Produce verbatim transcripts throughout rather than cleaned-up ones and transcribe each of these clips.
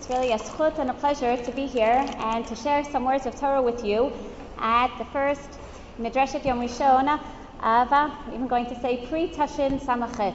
It's really a zchut and a pleasure to be here and to share some words of Torah with you at the first Midrashet Yom Rishon of, uh, I'm going to say, pre-Tashin Samachet.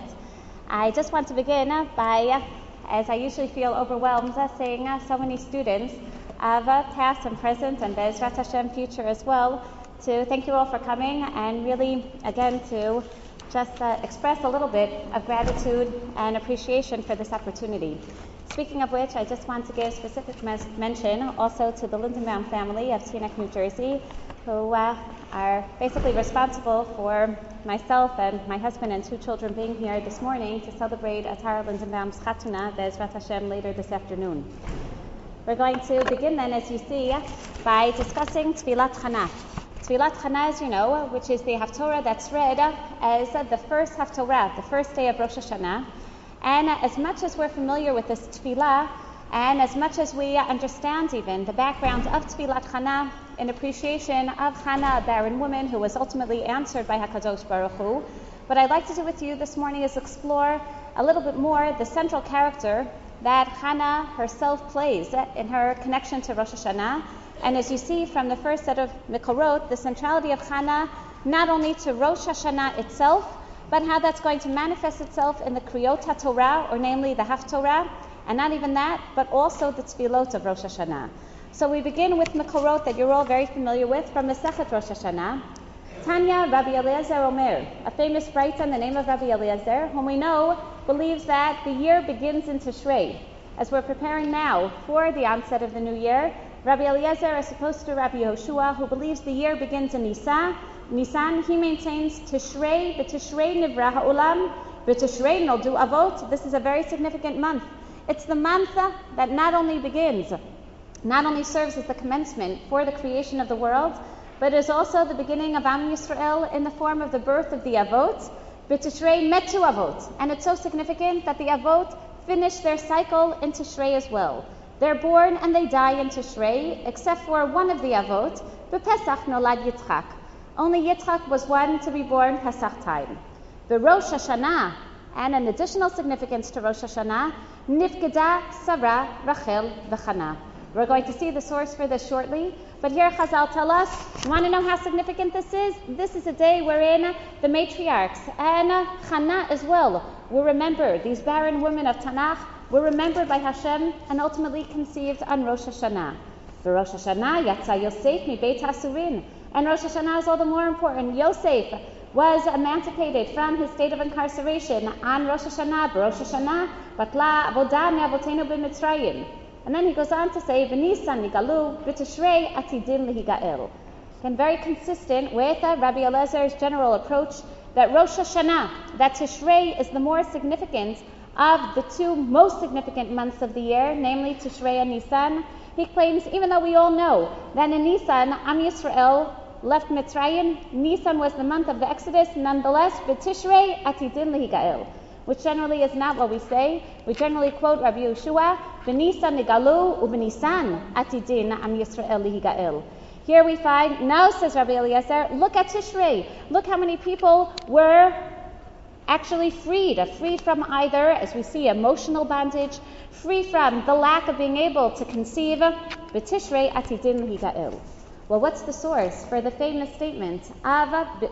I just want to begin by, as I usually feel overwhelmed, saying uh, so many students of uh, past and present and Be'ezrat Hashem future as well, to thank you all for coming and really, again, to just uh, express a little bit of gratitude and appreciation for this opportunity. Speaking of which, I just want to give specific mes- mention also to the Lindenbaum family of Teaneck, New Jersey, who uh, are basically responsible for myself and my husband and two children being here this morning to celebrate Atara Lindenbaum's Chatuna, Be'ezrat Hashem, later this afternoon. We're going to begin then, as you see, by discussing Tfilat Chana. Tfilat Chana, as you know, which is the Haftorah that's read as the first Haftorah, the first day of Rosh Hashanah. And as much as we're familiar with this Tfilah, and as much as we understand even the background of Tfilat Chana in appreciation of Chana, a barren woman who was ultimately answered by HaKadosh Baruch Hu, what I'd like to do with you this morning is explore a little bit more the central character that Chana herself plays in her connection to Rosh Hashanah. And as you see from the first set of Mikorot, the centrality of Chana, not only to Rosh Hashanah itself, but how that's going to manifest itself in the Kriyot HaTorah, or namely the Haftorah, and not even that, but also the Tfilot of Rosh Hashanah. So we begin with Mikorot that you're all very familiar with from Masechet Rosh Hashanah. Tanya Rabbi Eliezer Omer, a famous writer in the name of Rabbi Eliezer, whom we know believes that the year begins in Tishrei. As we're preparing now for the onset of the new year, Rabbi Eliezer, as opposed to Rabbi Yehoshua, who believes the year begins in Nisan, Nisan, he maintains Tishrei, B'Tishrei Nivra Ha'olam, B'Tishrei Noldu Avot. This is a very significant month. It's the month that not only begins, not only serves as the commencement for the creation of the world, but is also the beginning of Am Yisrael in the form of the birth of the Avot, B'Tishrei Metu Avot. And it's so significant that the Avot finish their cycle in Tishrei as well. They're born and they die in Tishrei, except for one of the Avot, B'Pesach Nolad Yitzchak. Only Yitzchak was one to be born Pesach time. The Rosh Hashanah, and an additional significance to Rosh Hashanah, Nifkeda Sarah Rachel V'Chana. We're going to see the source for this shortly, but here Chazal tell us, you want to know how significant this is? This is a day wherein the matriarchs and Chana as well were remembered. These barren women of Tanakh were remembered by Hashem and ultimately conceived on Rosh Hashanah. The Rosh Hashanah, Yatsa Yosef mi Beit Hasurin. And Rosh Hashanah is all the more important. Yosef was emancipated from his state of incarceration on Rosh Hashanah, Rosh Hashanah, Batla Avodah Me'avotenu b'Mitzrayim. And then he goes on to say, V'Nisan nigalu, B'Tishrei atidin lihigael. And very consistent with uh, Rabbi Eliezer's general approach that Rosh Hashanah, that Tishrei is the more significant of the two most significant months of the year, namely Tishrei and Nisan. He claims, even though we all know that in Nisan, Am Yisrael left Mitzrayim, Nisan was the month of the Exodus, nonetheless, B'Tishrei atidin lihigael, which generally is not what we say. We generally quote Rabbi Yehoshua, V'Nisan nigalu u'B'Nisan atidin Am Yisrael lihigael. Here we find, no, says Rabbi Eliezer, look at Tishrei. Look how many people were actually freed, freed from either, as we see, emotional bondage, free from the lack of being able to conceive, B'Tishrei atidin lihigael. Well, what's the source for the famous statement of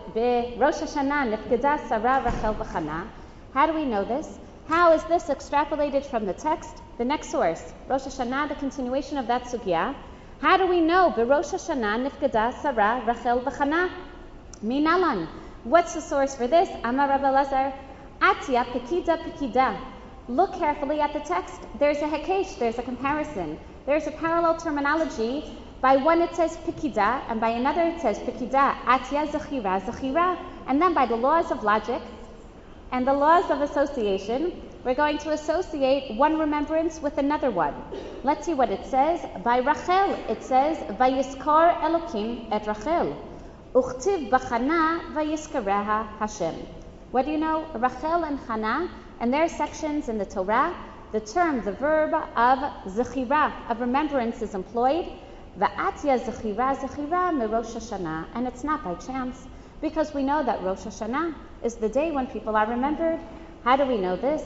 Rosh Hashanah nifkeda Sarah Rachel V'Chana? How do we know this? How is this extrapolated from the text? The next source, Rosh Hashanah, the continuation of that sugya. How do we know B'Rosh Hashanah nifkeda Sarah Rachel V'Chana? Minalan. What's the source for this? Amar Rabbi Eliezer, Atya Pekida Pekida. Look carefully at the text. There's a hekesh, there's a comparison. There's a parallel terminology. By one it says Pekida, and by another it says Pekida, Atya Zechira Zechira. And then by the laws of logic and the laws of association, we're going to associate one remembrance with another one. Let's see what it says. By Rachel, it says, Vayiskar Elokim et Rachel. Uchtiv b'Chana vayiskareha Hashem. What do you know? Rachel and Chana, and their sections in the Torah, the term, the verb of zechira, of remembrance, is employed. Va'atya zechira zechira me Rosh Hashanah. And it's not by chance, because we know that Rosh Hashanah is the day when people are remembered. How do we know this?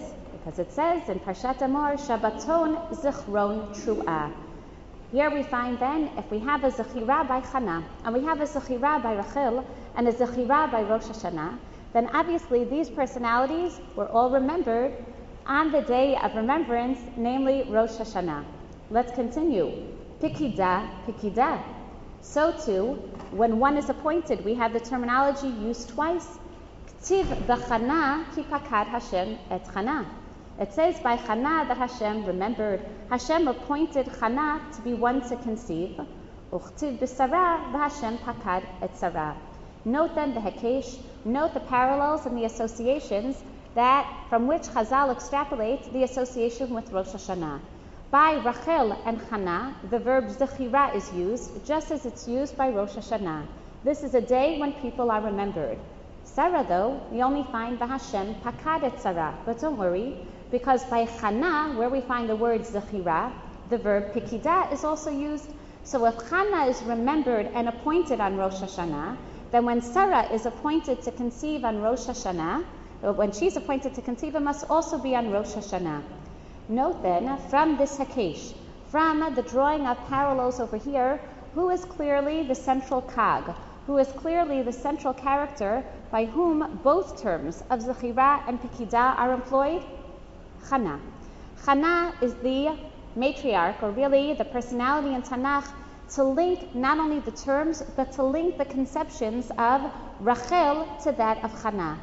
because it says in Parshat Emor, Shabbaton Zichron Tru'ah. Here we find then, if we have a Zechira by Chana, and we have a Zechira by Rachel, and a Zechira by Rosh Hashanah, then obviously these personalities were all remembered on the day of remembrance, namely Rosh Hashanah. Let's continue. Pikida, Pikida. So too, when one is appointed, we have the terminology used twice. Ktiv b'Chana ki pakad Hashem et Chana. It says by Chana that Hashem remembered. Hashem appointed Chana to be one to conceive. Uchtiv b'Sarah v'Hashem pakad et Sarah. Note then the Hekesh, note the parallels and the associations that from which Chazal extrapolate the association with Rosh Hashanah. By Rachel and Chana, the verb Zechira is used just as it's used by Rosh Hashanah. This is a day when people are remembered. Sarah, though, we only find V'Hashem pakad et Sarah. But don't worry, because by Chana, where we find the word Zechira, the verb Pikida is also used. So if Chana is remembered and appointed on Rosh Hashanah, then when Sarah is appointed to conceive on Rosh Hashanah, when she's appointed to conceive, it must also be on Rosh Hashanah. Note then, from this Hakesh, from the drawing of parallels over here, who is clearly the central Kag, who is clearly the central character by whom both terms of Zechira and Pikida are employed? Chana. Chana is the matriarch, or really the personality in Tanakh, to link not only the terms, but to link the conceptions of Rachel to that of Chana,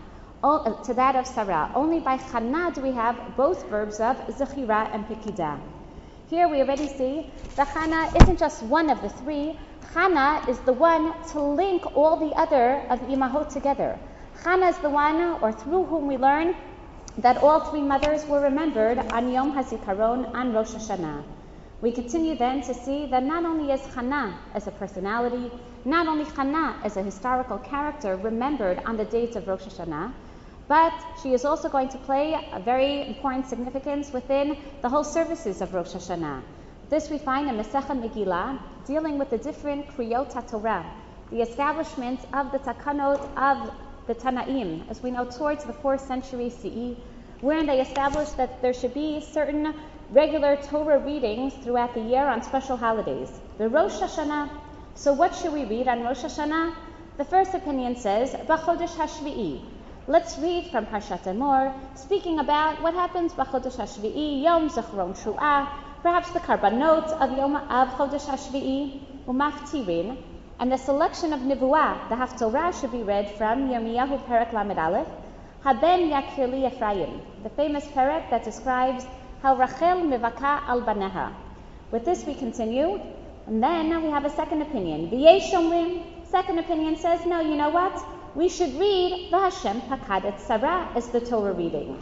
to that of Sarah. Only by Chana do we have both verbs of Zechira and Pikida. Here we already see that Chana isn't just one of the three. Chana is the one to link all the other of the Imahot together. Chana is the one, or through whom we learn that all three mothers were remembered on Yom HaZikaron, on Rosh Hashanah. We continue then to see that not only is Chana as a personality, not only Chana as a historical character remembered on the dates of Rosh Hashanah, but she is also going to play a very important significance within the whole services of Rosh Hashanah. This we find in Masechet Megillah, dealing with the different Kriyot HaTorah, the establishment of the Takanot of the Tanaim, as we know, towards the fourth century C E, wherein they established that there should be certain regular Torah readings throughout the year on special holidays. The Rosh Hashanah. So what should we read on Rosh Hashanah? The first opinion says, B'chodesh HaShvi'i. Let's read from Parshat Emor, speaking about what happens B'chodesh HaShvi'i, Yom Zichron Tru'ah, perhaps the Karbanot of Yom of Chodesh HaShvi'i, Umaftirin, and the selection of Nivuah, the Haftorah, should be read from Yirmiyahu Perek Lamed Aleph, Haben Yakir Li Ephraim, the famous perek that describes how Rachel mivaka al baneha. With this we continue, and then we have a second opinion. V'yesh omrim, second opinion says, no, you know what? We should read V'Hashem pakad et Sarah as the Torah reading.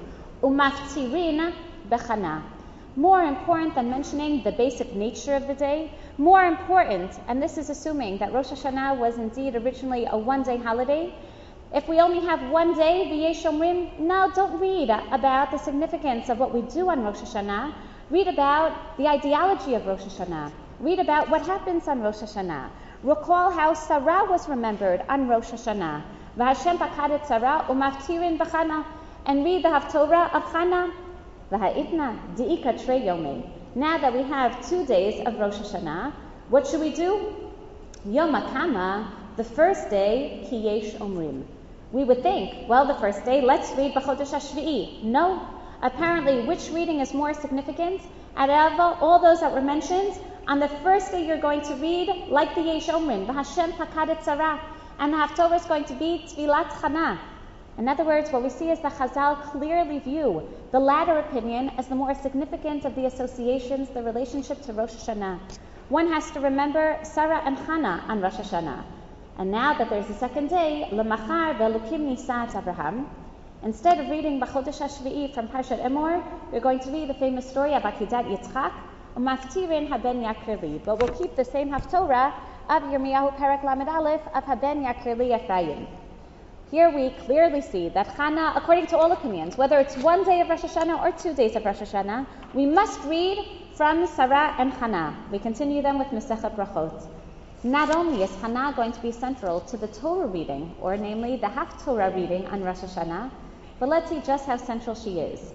Umaftirin bechana. More important than mentioning the basic nature of the day, more important, and this is assuming that Rosh Hashanah was indeed originally a one-day holiday. If we only have one day, V'yesh omrim, no, don't read about the significance of what we do on Rosh Hashanah. Read about the ideology of Rosh Hashanah. Read about what happens on Rosh Hashanah. Recall how Sarah was remembered on Rosh Hashanah. V'Hashem pakad et Sarah umaftirin b'chana. And read the Haftorah of Chana. V'ha'itna di'ika trei yomei. Now that we have two days of Rosh Hashanah, what should we do? Yom HaKama, the first day, ki yesh omrim. We would think, well, the first day, let's read B'chodesh HaShvi'i. No. Apparently, which reading is more significant? Out of all those that were mentioned, on the first day you're going to read, like the Yesh Omrim, V'Hashem pakad et Sarah, and the Haftorah is going to be Tvilat Chana. In other words, what we see is that Chazal clearly view the latter opinion as the more significant of the associations, the relationship to Rosh Hashanah. One has to remember Sarah and Chana on Rosh Hashanah. And now that there's a second day, L'machar ve'elukim nisat Abraham, instead of reading B'chodesh HaShvi'i from Parshat Emor, we're going to read the famous story of Akidat Yitzchak, Umaftirin Haben Yakir Li. But we'll keep the same Haftorah of Yirmiyahu Perek Lamed Aleph of Haben Yakir Li Ephraim. Here we clearly see that Chana, according to all opinions, whether it's one day of Rosh Hashanah or two days of Rosh Hashanah, we must read from Sarah and Chana. We continue then with Masechet Brachot. Not only is Chana going to be central to the Torah reading, or namely the Haftorah reading on Rosh Hashanah, but let's see just how central she is.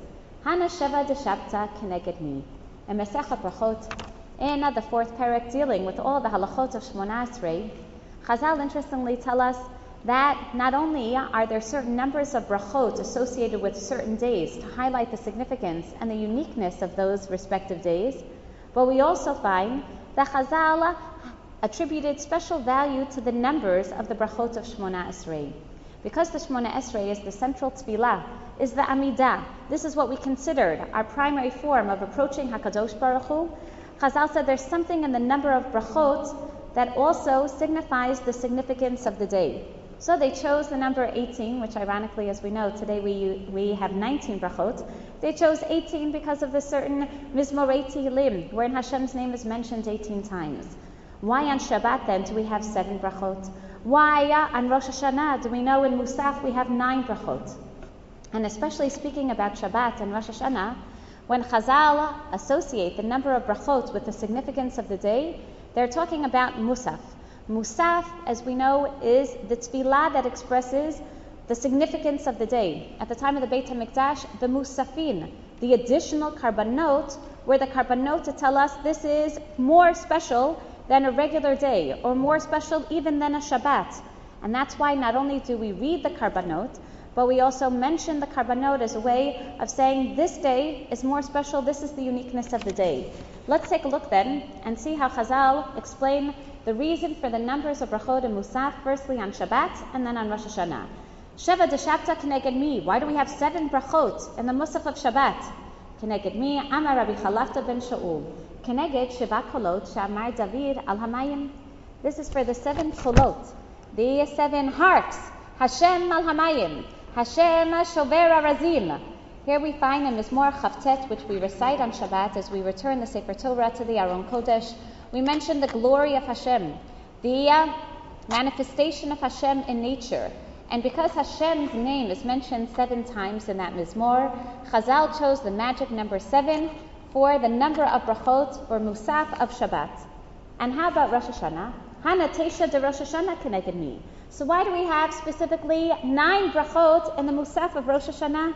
Hana Sheva de Shabta Keneged Mi. In Masechet Brachot, in the fourth parak dealing with all the halachot of Shmona Esrei, Chazal interestingly tell us that not only are there certain numbers of brachot associated with certain days to highlight the significance and the uniqueness of those respective days, but we also find that Chazal attributed special value to the numbers of the brachot of Shmona Esrei. Because the Shmona Esrei is the central tefillah, is the Amidah. This is what we considered our primary form of approaching HaKadosh Baruch Hu. Chazal said there's something in the number of brachot that also signifies the significance of the day. So they chose the number eighteen, which ironically, as we know, today we we have nineteen brachot. They chose eighteen because of the certain Mizmorei Tehillim, wherein Hashem's name is mentioned eighteen times. Why on Shabbat then do we have seven brachot? Why uh, on Rosh Hashanah do we know in Musaf we have nine brachot? And especially speaking about Shabbat and Rosh Hashanah, when Chazal associate the number of brachot with the significance of the day, they're talking about Musaf. Musaf, as we know, is the tefillah that expresses the significance of the day. At the time of the Beit HaMikdash, the Musafin, the additional karbanot, where the karbanot to tell us this is more special than a regular day, or more special even than a Shabbat. And that's why not only do we read the karbanot, but we also mention the karbanot as a way of saying this day is more special, this is the uniqueness of the day. Let's take a look then and see how Chazal explain the reason for the numbers of brachot and musaf, firstly on Shabbat and then on Rosh Hashanah. Sheva de Shabta Keneged Mi. Why do we have seven brachot in the musaf of Shabbat? Keneged Mi, Amar Rabbi Chalafta ben Shaul. Keneged Sheva Kolot Shamar David al Hamayim. This is for the seven kolot, the seven harps. Hashem al Hamayim, Hashem Shover Arazim. Here we find in Mizmor Chavtet, which we recite on Shabbat as we return the Sefer Torah to the Aron Kodesh. We mention the glory of Hashem, the uh, manifestation of Hashem in nature. And because Hashem's name is mentioned seven times in that Mizmor, Chazal chose the magic number seven for the number of brachot or musaf of Shabbat. And how about Rosh Hashanah? Hana Teisha de Rosh Hashanah Keneged Mi. So why do we have specifically nine brachot in the musaf of Rosh Hashanah?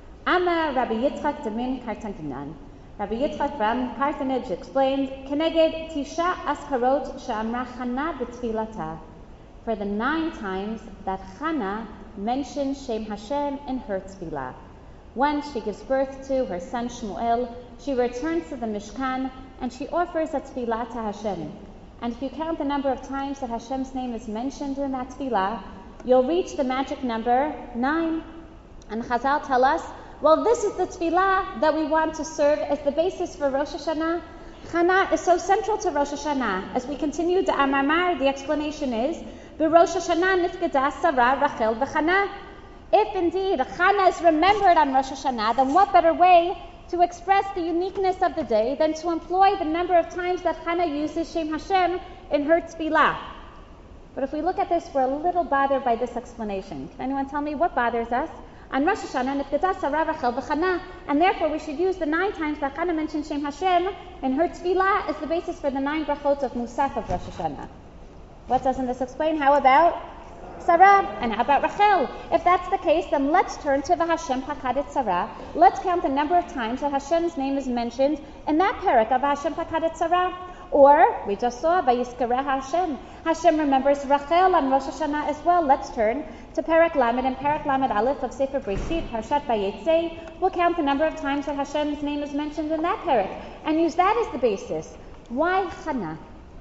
Ama Rabbi Yitzchak Demin Kartanginan. Rabbi Yitzchak from Carthage explained, Keneged Tisha Askarot Sha'amra Chana B'Tfilata. For the nine times that Chana mentioned Shem Hashem in her tefillah. When she gives birth to her son Shmuel, she returns to the Mishkan and she offers a tefillah to Hashem. And if you count the number of times that Hashem's name is mentioned in that tefillah, you'll reach the magic number nine. And Chazal tell us, well, this is the tefillah that we want to serve as the basis for Rosh Hashanah. Chana is so central to Rosh Hashanah. As we continue the Amamar, the explanation is, B'Rosh Hashanah nifkeda Sarah, Rachel, v'Chana. If indeed Chana is remembered on Rosh Hashanah, then what better way to express the uniqueness of the day than to employ the number of times that Chana uses Shem Hashem in her tefillah? But if we look at this, we're a little bothered by this explanation. Can anyone tell me what bothers us? On Rosh Hashanah, Nifkeda Sarah Rachel v'Chana, and therefore we should use the nine times that Chana mentioned Shem Hashem in her tefillah as the basis for the nine brachot of Musaf of Rosh Hashanah. What doesn't this explain? How about Sarah? And how about Rachel? If that's the case, then let's turn to the Hashem Pakadet Sarah. Let's count the number of times that Hashem's name is mentioned in that parak of Hashem Pakadet Sarah. Or, we just saw, Vayizkereh Hashem. Hashem remembers Rachel on Rosh Hashanah as well. Let's turn to Parak Lamed and Parak Lamed Aleph of Sefer Breshit, Parshat Vayetzei. We'll count the number of times that Hashem's name is mentioned in that parak and use that as the basis. Why Chana?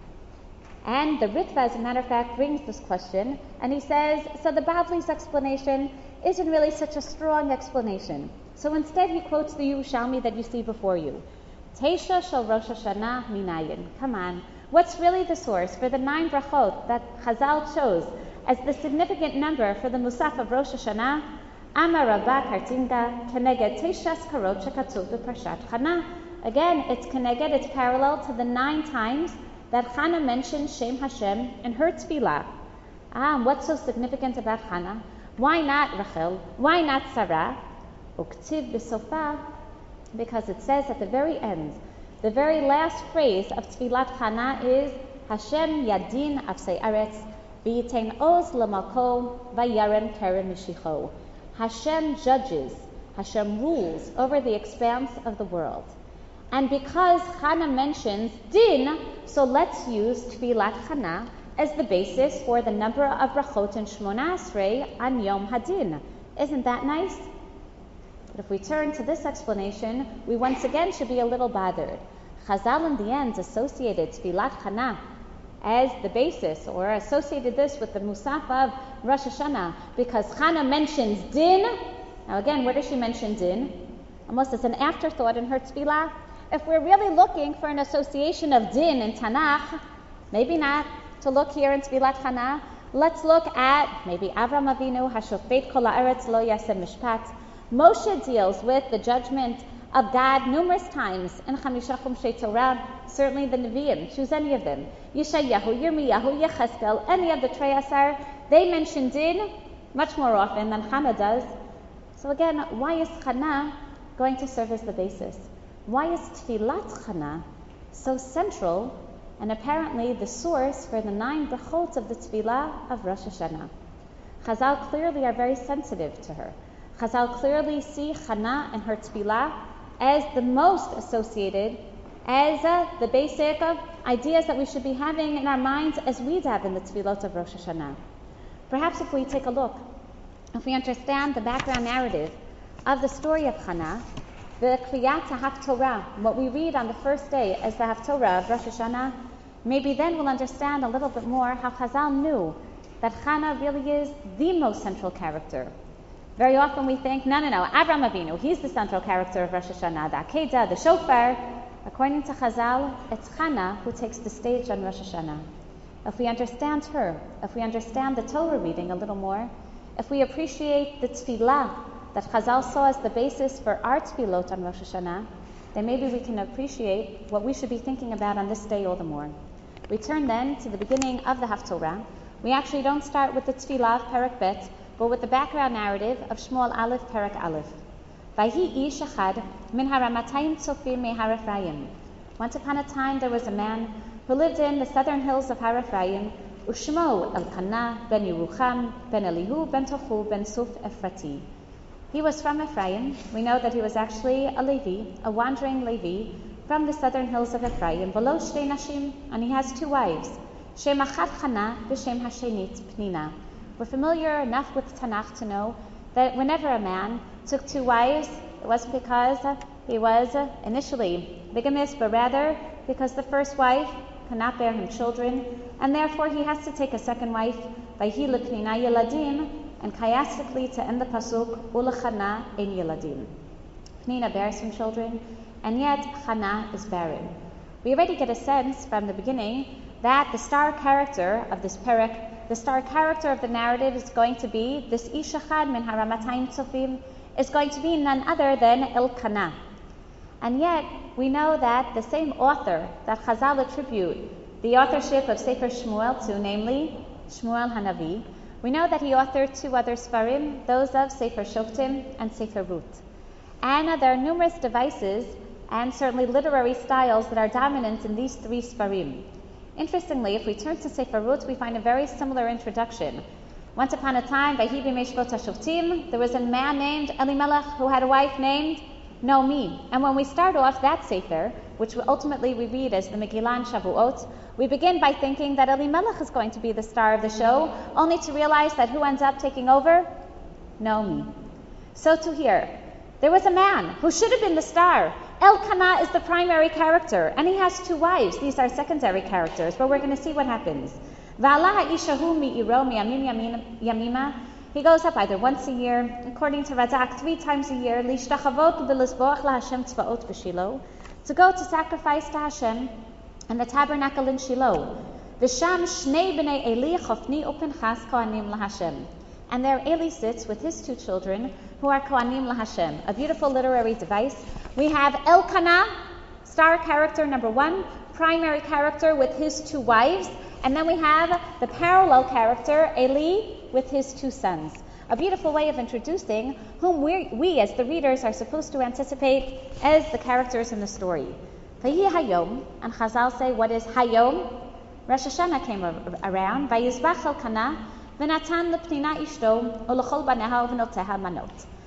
And the Ritva, as a matter of fact, brings this question, and he says, so the Bavli's explanation isn't really such a strong explanation. So instead he quotes the Yerushalmi that you see before you. Teisha shel Rosh Hashanah minayin. Come on. What's really the source for the nine brachot that Chazal chose as the significant number for the Musaf of Rosh Hashanah? Amar Rabbah Kartinga Keneged Teisha Skarot Shekatuv B'Parshat Chana. Again, it's Keneged, it's parallel to the nine times that Chana mentioned Shem Hashem in her tefillah. Ah, and what's so significant about Chana? Why not Rachel? Why not Sarah? Uktiv b'sofa, because it says at the very end, the very last phrase of Tfilat Chana is Hashem Yadin Afsei Aretz V'Yitein Oz L'Malko V'Yarem Kerem Mishicho. Hashem judges. Hashem rules over the expanse of the world. And because Chana mentions din, so let's use Tfilat Chana as the basis for the number of brachot in Shmona Esrei on Yom Hadin. Isn't that nice? But if we turn to this explanation, we once again should be a little bothered. Chazal in the end associated Tfilat Chana as the basis, or associated this with the Musaf of Rosh Hashanah, because Chana mentions din. Now again, where does she mention din? Almost as an afterthought in her Tfilah. If we're really looking for an association of din in Tanakh, maybe not to look here in Tfilat Chana, let's look at maybe Avram Avinu, Hashofet Kol Haaretz Lo Yaseh Mishpat. Moshe deals with the judgment of God numerous times in Chamisha Chumshei Torah, certainly the Nevi'im, choose any of them. Yeshayahu, Yirmiyahu, Yecheskel, any of the Trei Asar, they mention din much more often than Chana does. So again, why is Chana going to serve as the basis? Why is Tfilat Chana so central and apparently the source for the nine brachot of the Tfilah of Rosh Hashanah? Chazal clearly are very sensitive to her. Chazal clearly see Chana and her Tfilah as the most associated, as uh, the basic uh, ideas that we should be having in our minds as we daven in the Tfilot of Rosh Hashanah. Perhaps if we take a look, if we understand the background narrative of the story of Chana, the Kriyat HaHaftorah, what we read on the first day as the Haftorah of Rosh Hashanah, maybe then we'll understand a little bit more how Chazal knew that Chana really is the most central character. Very often we think, no, no, no, Avram Avinu, he's the central character of Rosh Hashanah, the Akedah, the Shofar. According to Chazal, it's Chana who takes the stage on Rosh Hashanah. If we understand her, if we understand the Torah reading a little more, if we appreciate the Tfilah that Chazal saw as the basis for our Tfilot on Rosh Hashanah, then maybe we can appreciate what we should be thinking about on this day all the more. We turn then to the beginning of the Haftorah. We actually don't start with the Tfilah of Perek Bet, but with the background narrative of Shmuel Aleph, Perek Aleph. Vayhi ish echad min haramatayim tzofim me Har Ephraim. Once upon a time there was a man who lived in the southern hills of Har Ephraim, Ushmo Elkanah ben Yerucham ben Elihu ben Tochu ben Suf Ephrati. He was from Ephraim. We know that he was actually a Levi, a wandering Levi from the southern hills of Ephraim, below Shtei Nashim, and he has two wives, Shem Achad Chana v'Shem Hashenit Pnina. We're familiar enough with Tanakh to know that whenever a man took two wives, it wasn't because he was initially bigamist, but rather because the first wife cannot bear him children, and therefore he has to take a second wife, Vayhi L'Pnina Yeladim, and chiastically to end the pasuk, Ulechana Ein Yeladim. Pnina bears him children, and yet Chana is barren. We already get a sense from the beginning that the star character of this perek, the star character of the narrative is going to be, this Ish Echad min haramatayim tzofim, is going to be none other than Elkanah. And yet, we know that the same author that Chazal attribute the authorship of Sefer Shmuel to, namely Shmuel Hanavi, we know that he authored two other Sfarim, those of Sefer Shoftim and Sefer Ruth. And uh, there are numerous devices and certainly literary styles that are dominant in these three Sfarim. Interestingly, if we turn to Sefer Ruth, we find a very similar introduction. Once upon a time, Vayhi b'meshvot hashoftim, there was a man named Elimelech who had a wife named Naomi. And when we start off that Sefer, which ultimately we read as the Megillah and Shavuot, we begin by thinking that Elimelech is going to be the star of the show, only to realize that who ends up taking over? Naomi. So to here, there was a man who should have been the star. Elkanah is the primary character, and he has two wives. These are secondary characters, but we're going to see what happens. He goes up either once a year, according to Radak, three times a year, to go to sacrifice to Hashem in the tabernacle in Shiloh. And there Eli sits with his two children, who are Kohanim LaHashem. A beautiful literary device. We have Elkanah, star character number one, primary character with his two wives, and then we have the parallel character, Eli, with his two sons. A beautiful way of introducing whom we, we as the readers are supposed to anticipate as the characters in the story. Vayi Hayom, and Chazal say, what is Hayom? Rosh Hashanah came around. Vayizbach Elkanah, v'natan l'pnina ishto, u'lechol baneha u'v'noteha manot.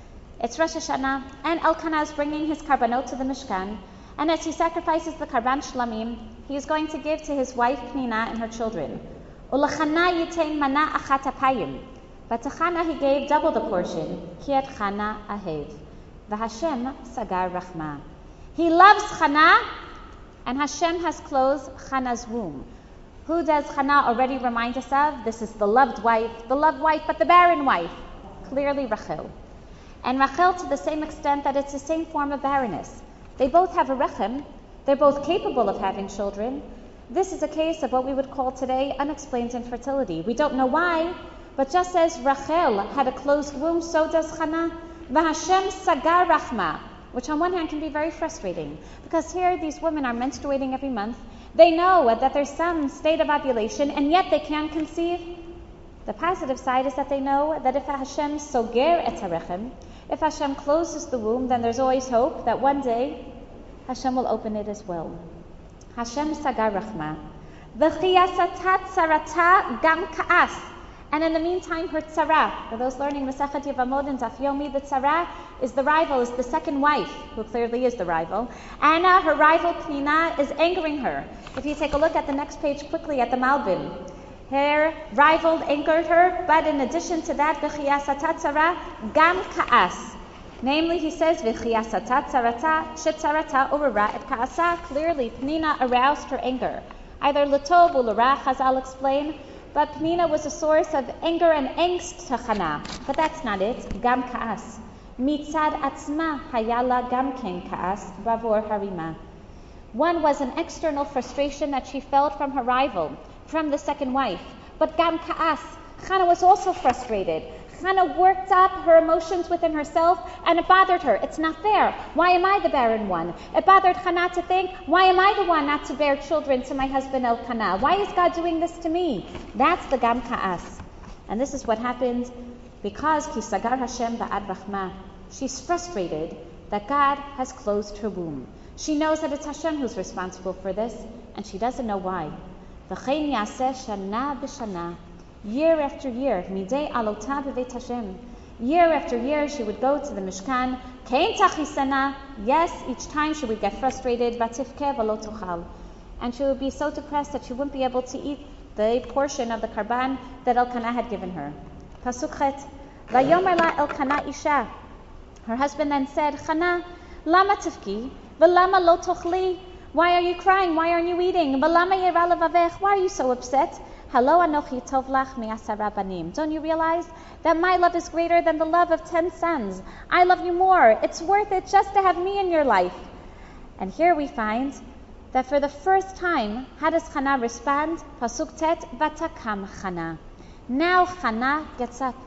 It's Rosh Hashanah, and Elkanah is bringing his karbanot to the Mishkan, and as he sacrifices the karban shlamim, he is going to give to his wife Pnina and her children. Ulachana yitain mana achat apayim. But to Chana he gave double the portion, ki et Chana ahev. V'Hashem sagar rachma. He loves Chana, and Hashem has closed Chana's womb. Who does Chana already remind us of? This is the loved wife, the loved wife, but the barren wife. Clearly Rachel. And Rachel to the same extent that it's the same form of barrenness. They both have a rechem. They're both capable of having children. This is a case of what we would call today unexplained infertility. We don't know why, but just as Rachel had a closed womb, so does Chana. V'Hashem sagar rachma, which on one hand can be very frustrating, because here these women are menstruating every month. They know that there's some state of ovulation, and yet they can't conceive. The positive side is that they know that if Hashem soger et harechem, if Hashem closes the womb, then there's always hope that one day Hashem will open it as well. Hashem sagar rachma. V'chiyasatat sarata gam ka'as. And in the meantime, her tzara, for those learning Masechet Yevamot and Daf Yomi, the tzara is the rival, is the second wife, who clearly is the rival. Anna, her rival Pnina, is angering her. If you take a look at the next page quickly at the Malbim, her rival angered her, but in addition to that, v'chiyasatat tzara gam ka'as. Namely, he says, v'chiyasatat tzarata shetzarata urara et ka'asa. Clearly, Pnina aroused her anger. Either l'tov or l'ra, Chazal explain, but Pnina was a source of anger and angst to Chana. But that's not it. Gam ka'as. Mitzad atzma hayala gam ken ka'as bravor harima. One was an external frustration that she felt from her rival, from the second wife. But gam ka'as. Chana was also frustrated. Chana worked up her emotions within herself, and it bothered her. It's not fair. Why am I the barren one? It bothered Chana to think, why am I the one not to bear children to my husband Elkanah? Why is God doing this to me? That's the gam ka'as. And this is what happened because ki sagar Hashem ba'ad rachma. She's frustrated that God has closed her womb. She knows that it's Hashem who's responsible for this, and she doesn't know why. V'chein yaseh shana b'shana. Year after year, midei alota b'veit Hashem. Year after year, she would go to the Mishkan. Kein tachisana. Yes, each time she would get frustrated. Vatifke v'lo tochal. And she would be so depressed that she wouldn't be able to eat the portion of the karban that Elkanah had given her. Pasuk chet. Vayomer la Elkanah isha. Her husband then said, Chana, lama tifki, v'lama lo tochli. Why are you crying? Why aren't you eating? V'lama yera levavech. Why are you so upset? Hello, anochi tov lach mi'asara banim. Don't you realize that my love is greater than the love of ten sons? I love you more. It's worth it just to have me in your life. And here we find that for the first time, how does Chana respond? Pasuk tet, vatakam Chana. Now Chana gets up.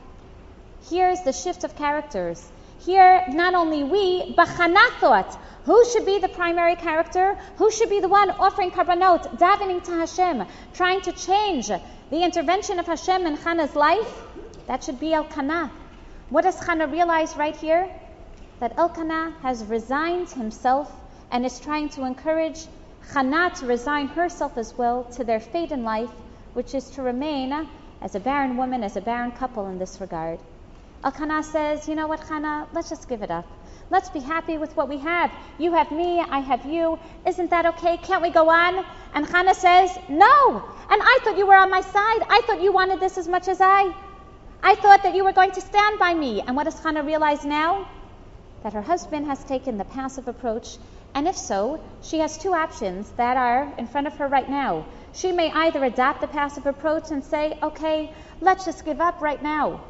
Here's the shift of characters. Here, not only we, but Chana thought, who should be the primary character? Who should be the one offering karbanot, davening to Hashem, trying to change the intervention of Hashem in Chana's life? That should be Elkanah. What does Chana realize right here? That Elkanah has resigned himself and is trying to encourage Chana to resign herself as well to their fate in life, which is to remain as a barren woman, as a barren couple in this regard. Elkanah says, you know what, Chana, let's just give it up. Let's be happy with what we have. You have me, I have you. Isn't that okay? Can't we go on? And Chana says, no. And I thought you were on my side. I thought you wanted this as much as I. I thought that you were going to stand by me. And what does Chana realize now? That her husband has taken the passive approach. And if so, she has two options that are in front of her right now. She may either adopt the passive approach and say, okay, let's just give up right now.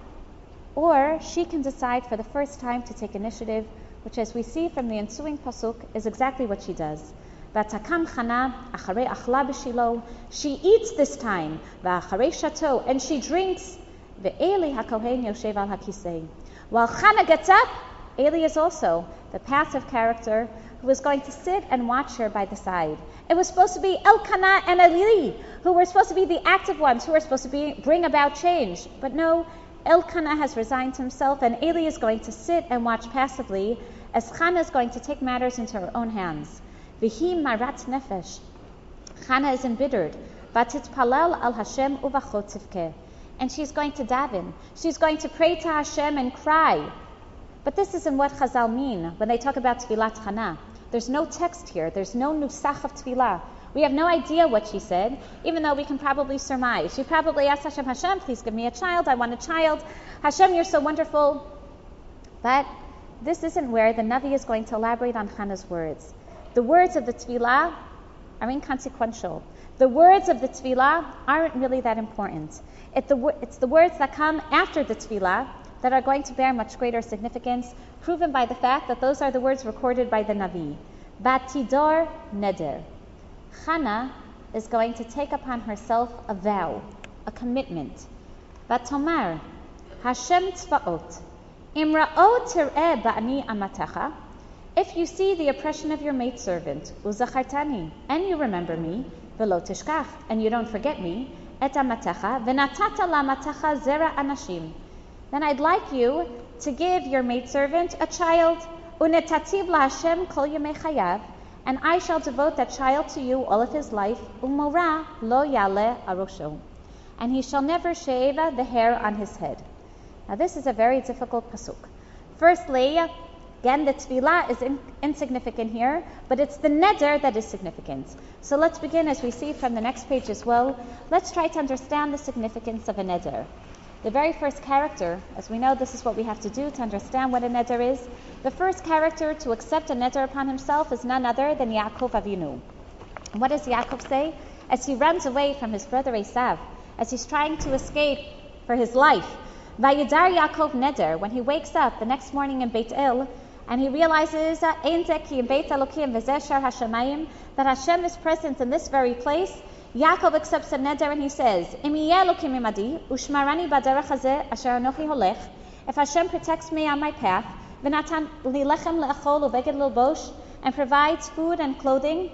Or she can decide for the first time to take initiative, which, as we see from the ensuing pasuk, is exactly what she does. Vatakam Chana acharei achla b'shilo. She eats this time, v'acharei shato, and she drinks. Ve'eli hakohen yoshev al hakisei. While Chana gets up, Eli is also the passive character who was going to sit and watch her by the side. It was supposed to be Elkanah and Eli who were supposed to be the active ones, who were supposed to be bring about change. But no, Elkanah has resigned himself, and Eli is going to sit and watch passively as Chana is going to take matters into her own hands. V'hi marat nefesh. Chana is embittered. Vatitpalel al Hashem uvachot tivkeh. And she's going to daven. She's going to pray to Hashem and cry. But this isn't what Chazal mean when they talk about Tfilat Chana. There's no text here. There's no nusach of Tfilah. We have no idea what she said, even though we can probably surmise. She probably asked Hashem, Hashem, please give me a child. I want a child. Hashem, you're so wonderful. But this isn't where the Navi is going to elaborate on Hannah's words. The words of the Tfilah are inconsequential. The words of the Tfilah aren't really that important. It the, it's the words that come after the Tfilah that are going to bear much greater significance, proven by the fact that those are the words recorded by the Navi. Batidor neder. Hannah is going to take upon herself a vow, a commitment. Batomar, Hashem tzvaot, imra'o tir'eh ba'ani amatecha. If you see the oppression of your maidservant, uzachartani, and you remember me, velo tishkach, and you don't forget me, et amatecha, v'natata la'amatecha zera anashim, then I'd like you to give your maidservant a child, unetativ laHashem kol yemei chayav, and I shall devote that child to you all of his life, umora lo yale arosho, and he shall never shave the hair on his head. Now this is a very difficult pasuk. Firstly, again, the tefillah is in, insignificant here, but it's the neder that is significant. So let's begin, as we see from the next page as well. Let's try to understand the significance of a neder. The very first character, as we know, this is what we have to do to understand what a neder is. The first character to accept a neder upon himself is none other than Yaakov Avinu. And what does Yaakov say? As he runs away from his brother Esav, as he's trying to escape for his life, Vayidar Yaakov neder, when he wakes up the next morning in Beit El, and he realizes that Hashem is present in this very place, Yaakov accepts a neder and he says, if Hashem protects me on my path, and provides food and clothing,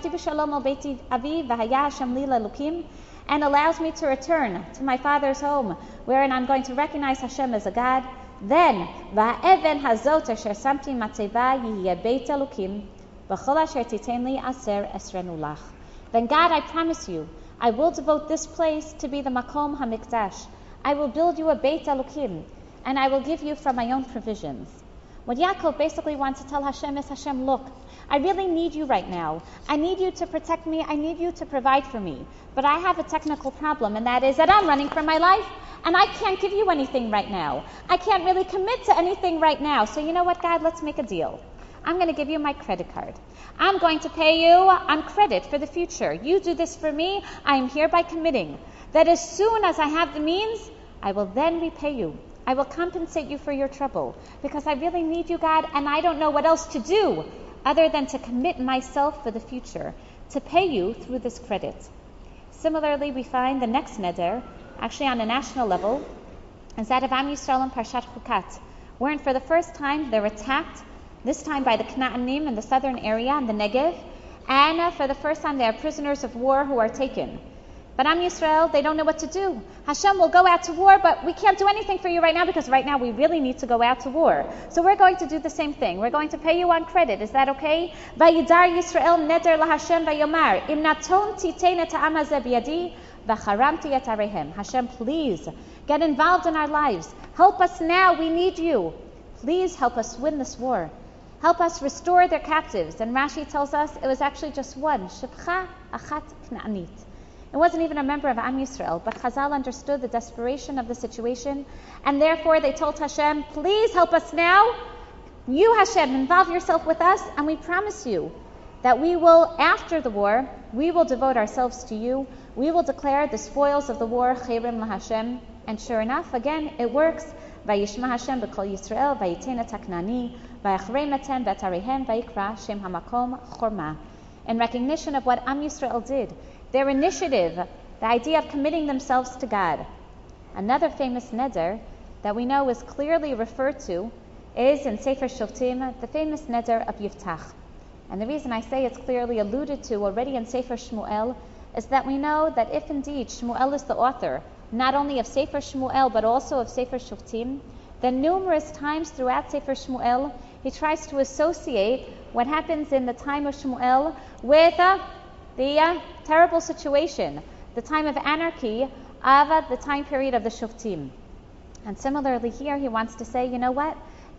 and allows me to return to my father's home, wherein I'm going to recognize Hashem as a God, then va'even hazot asher samti matzeva yihye beit elokim v'chol asher titein li aser esrenu lach. Then God, I promise you, I will devote this place to be the Makom HaMikdash. I will build you a Beit Elokim, and I will give you from my own provisions. What Yaakov basically wants to tell Hashem is, Hashem, look, I really need you right now. I need you to protect me. I need you to provide for me. But I have a technical problem, and that is that I'm running for my life, and I can't give you anything right now. I can't really commit to anything right now. So you know what, God, let's make a deal. I'm going to give you my credit card. I'm going to pay you on credit for the future. You do this for me, I am hereby committing that as soon as I have the means, I will then repay you. I will compensate you for your trouble, because I really need you, God, and I don't know what else to do other than to commit myself for the future, to pay you through this credit. Similarly, we find the next neder, actually on a national level, is that of Am Yisrael in Parshat Chukat, wherein for the first time they're attacked, this time by the Kna'anim in the southern area, in the Negev, and uh, for the first time they are prisoners of war who are taken. But Am Yisrael, they don't know what to do. Hashem will go out to war, but we can't do anything for you right now because right now we really need to go out to war. So we're going to do the same thing. We're going to pay you on credit. Is that okay? Vayidar Yisrael neder laHashem vayomar im naton titein et ha'am hazeh biyadi v'charamti et arehem. Hashem, please get involved in our lives. Help us now. We need you. Please help us win this war. Help us restore their captives. And Rashi tells us it was actually just one, Shepcha Achat Kna'anit. It wasn't even a member of Am Yisrael, but Chazal understood the desperation of the situation, and therefore they told Hashem, please help us now. You, Hashem, involve yourself with us, and we promise you that we will, after the war, we will devote ourselves to you. We will declare the spoils of the war, Chayrim LaHashem. And sure enough, again, it works. Vayishma Hashem b'kol Yisrael, vayitein et haknani, vayachrei metem v'etarehem, vayikra shem hamakom chorma. In recognition of what Am Yisrael did, their initiative, the idea of committing themselves to God. Another famous neder that we know is clearly referred to is in Sefer Shoftim, the famous neder of Yiftach. And the reason I say it's clearly alluded to already in Sefer Shmuel is that we know that if indeed Shmuel is the author, not only of Sefer Shmuel, but also of Sefer Shoftim, then numerous times throughout Sefer Shmuel, he tries to associate what happens in the time of Shmuel with uh, the uh, terrible situation, the time of anarchy of uh, the time period of the Shoftim. And similarly here, he wants to say, you know what?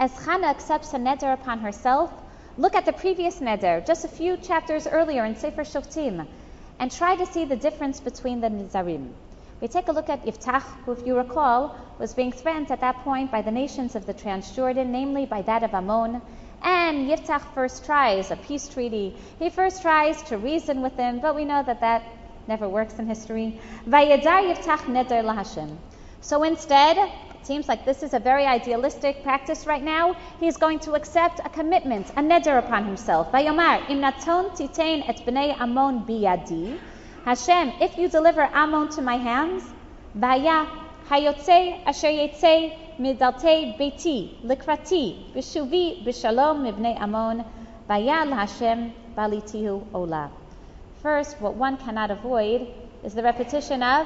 As Chana accepts a neder upon herself, look at the previous neder, just a few chapters earlier in Sefer Shoftim, and try to see the difference between the Nizarim. We take a look at Yiftach, who, if you recall, was being threatened at that point by the nations of the Transjordan, namely by that of Ammon. And Yiftach first tries a peace treaty. He first tries to reason with him, but we know that that never works in history. Vayedar Yiftach neder laHashem. So instead, it seems like this is a very idealistic practice right now. He's going to accept a commitment, a neder upon himself. Vayomar, im naton titein et bnei Ammon biyadi. Hashem, if you deliver Ammon to my hands, Vaya, Hayotze, Asher Yetze, Midalte Beiti, Likrati, Bishuvi, Bishalom, Mibnei Ammon, Vaya Hashem, Balitihu Ola. First, what one cannot avoid is the repetition of